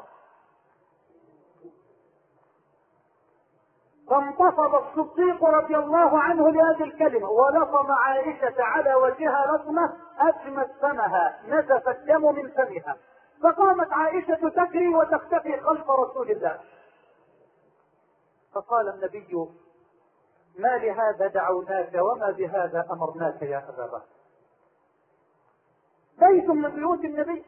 فانتفض الصديق رضي الله عنه لهذه الكلمة ولطم عائشة على وجهها لطمة أجمت فمها نزف الدم من فمها، فقامت عائشة تجري وتختفي خلف رسول الله. فقال النبي ما لهذا دعوناك وما بهذا أمرناك يا أبا بكر. بيت من بيوت النبي،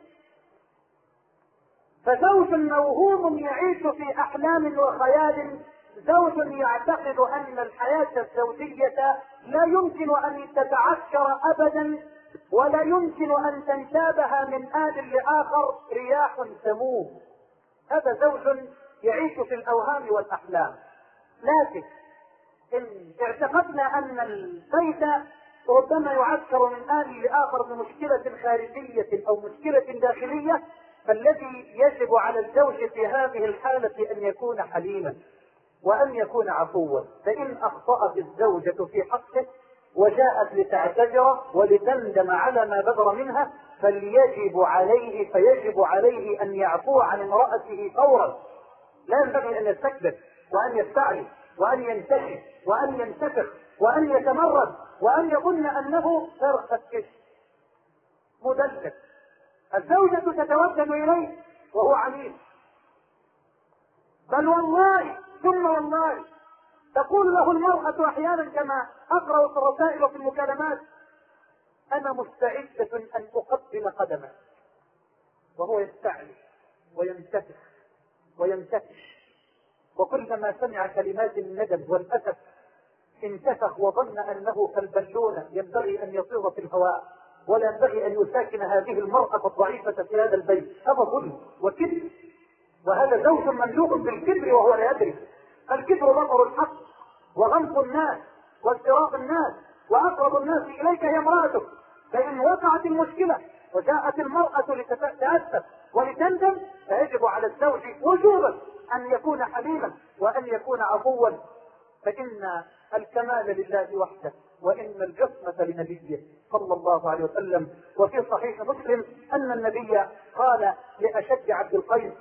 فزوج موهوم يعيش في أحلام وخيال، زوج يعتقد ان الحياة الزوجية لا يمكن ان تتعكر ابدا، ولا يمكن ان تنتابها من آن لاخر رياح سموم. هذا زوج يعيش في الاوهام والاحلام. لكن ان اعتقدنا ان البيت ربما يعكر من آن لاخر بمشكلة خارجية او مشكلة داخلية، فالذي يجب على الزوج في هذه الحالة ان يكون حليما وأن يكون عفوا. فإن أخطأت الزوجة في حقه وجاءت لتعتذر ولتندم على ما بدر منها فيجب عليه أن يعفو عن امرأته فورا. لا ينبغي أن يستكبر وأن يستعلي وأن ينتشي وأن ينتفخ وأن يتمرد وأن يظن أنه فرخة كشف. مدلل. الزوجة تتوسل إليه وهو عليم، بل والله ثم والله تقول له المرأة أحيانا كما أقرأ في الرسائل وفي المكالمات: أنا مستعدة أن أقدم قدمه، وهو يستعلي وينتفخ وينتفش، وكلما سمع كلمات الندم والأسف انتفخ وظن أنه كالبالونة ينبغي أن يطير في الهواء، ولا ينبغي أن يساكن هذه المرأة الضعيفة في هذا البيت. هذا ظلم وكذب، وهذا زوج مملوء بالكبر وهو لا يدري. الكبر بطر الحق وغمط الناس وافتراق الناس، وأقرب الناس إليك هي امرأتك. فإن وقعت المشكلة وجاءت المرأة لتتأسف ولتندم، فيجب على الزوج وجوبا أن يكون حليما وأن يكون عفوا، فإن الكمال لله وحده، وإن العصمة لنبيه صلى الله عليه وسلم. وفي صحيح مسلم أن النبي قال لأشج عبد القيس: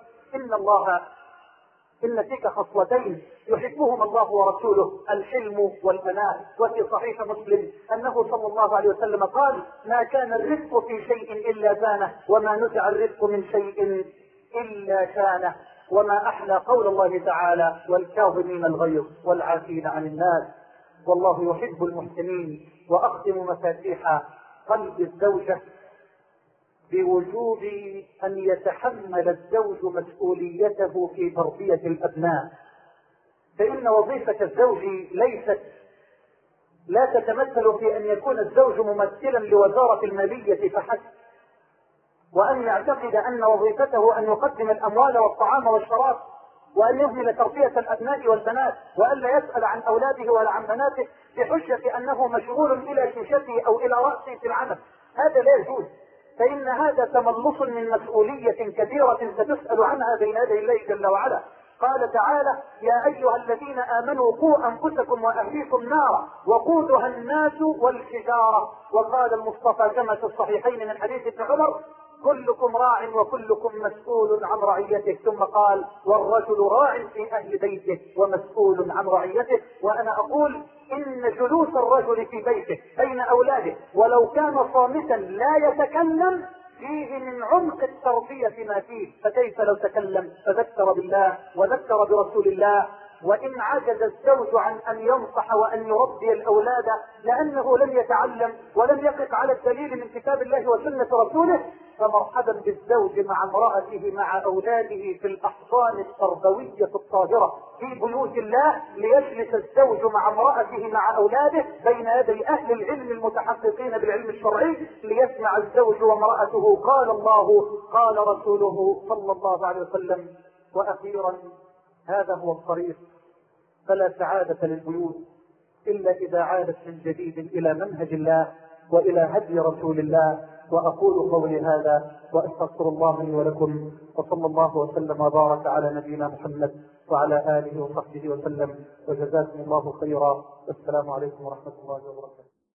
إن فيك خصلتين يحبهما الله ورسوله، الحلم والأناة. وفي صحيح مسلم أنه صلى الله عليه وسلم قال: ما كان الرزق في شيء إلا زانه، وما نزع الرزق من شيء إلا شانه. وما أحلى قول الله تعالى: والكاظمين الغيظ والعافين عن الناس والله يحب المحسنين. وأختم مفاتيح قلب الزوجة بوجوب أن يتحمل الزوج مسؤوليته في تربية الأبناء، فإن وظيفة الزوج لا تتمثل في أن يكون الزوج ممثلا لوزارة المالية فحسب، وأن يعتقد أن وظيفته أن يقدم الأموال والطعام والشراب، وأن يهمل تربية الأبناء والبنات، وأن لا يسأل عن أولاده ولا عن بناته بحجة أنه مشغول إلى شيشته أو إلى رأسه في العمل. هذا لا يجوز، فإن هذا تملص من مسؤولية كبيرة ستسأل عنها بين يدي الله جل وعلا. قال تعالى: يا أيها الذين آمنوا قوا أنفسكم وأهليكم نارا وقودها الناس والحجارة. وقال المصطفى كما في الصحيحين من حديث ابن عمر: كلكم راع وكلكم مسؤول عن رعيته. ثم قال: والرجل راع في أهل بيته ومسؤول عن رعيته. وأنا أقول إن جلوس الرجل في بيته بين أولاده ولو كان صامتا لا يتكلم فيه من عمق التربية ما فيه، فكيف لو تكلم فذكر بالله وذكر برسول الله. وإن عجز الزوج عن أن ينصح وأن يربي الأولاد لأنه لم يتعلم ولم يقف على الدليل من كتاب الله وسنة رسوله، فمرحبا بالزوج مع امرأته مع أولاده في الأحضان التربوية الطاهرة في بيوت الله، ليجلس الزوج مع امرأته مع أولاده بين يدي أهل العلم المتحققين بالعلم الشرعي، ليسمع الزوج وامرأته قال الله قال رسوله صلى الله عليه وسلم. وأخيرا، هذا هو الطريق، فلا سعادة للبيوت إلا إذا عادت من جديد إلى منهج الله وإلى هدي رسول الله. وأقول قولي هذا وأستغفر الله لي ولكم، وصلى الله وسلم وبارك على نبينا محمد وعلى آله وصحبه وسلم، وجزاكم الله خيرا، والسلام عليكم ورحمة الله وبركاته.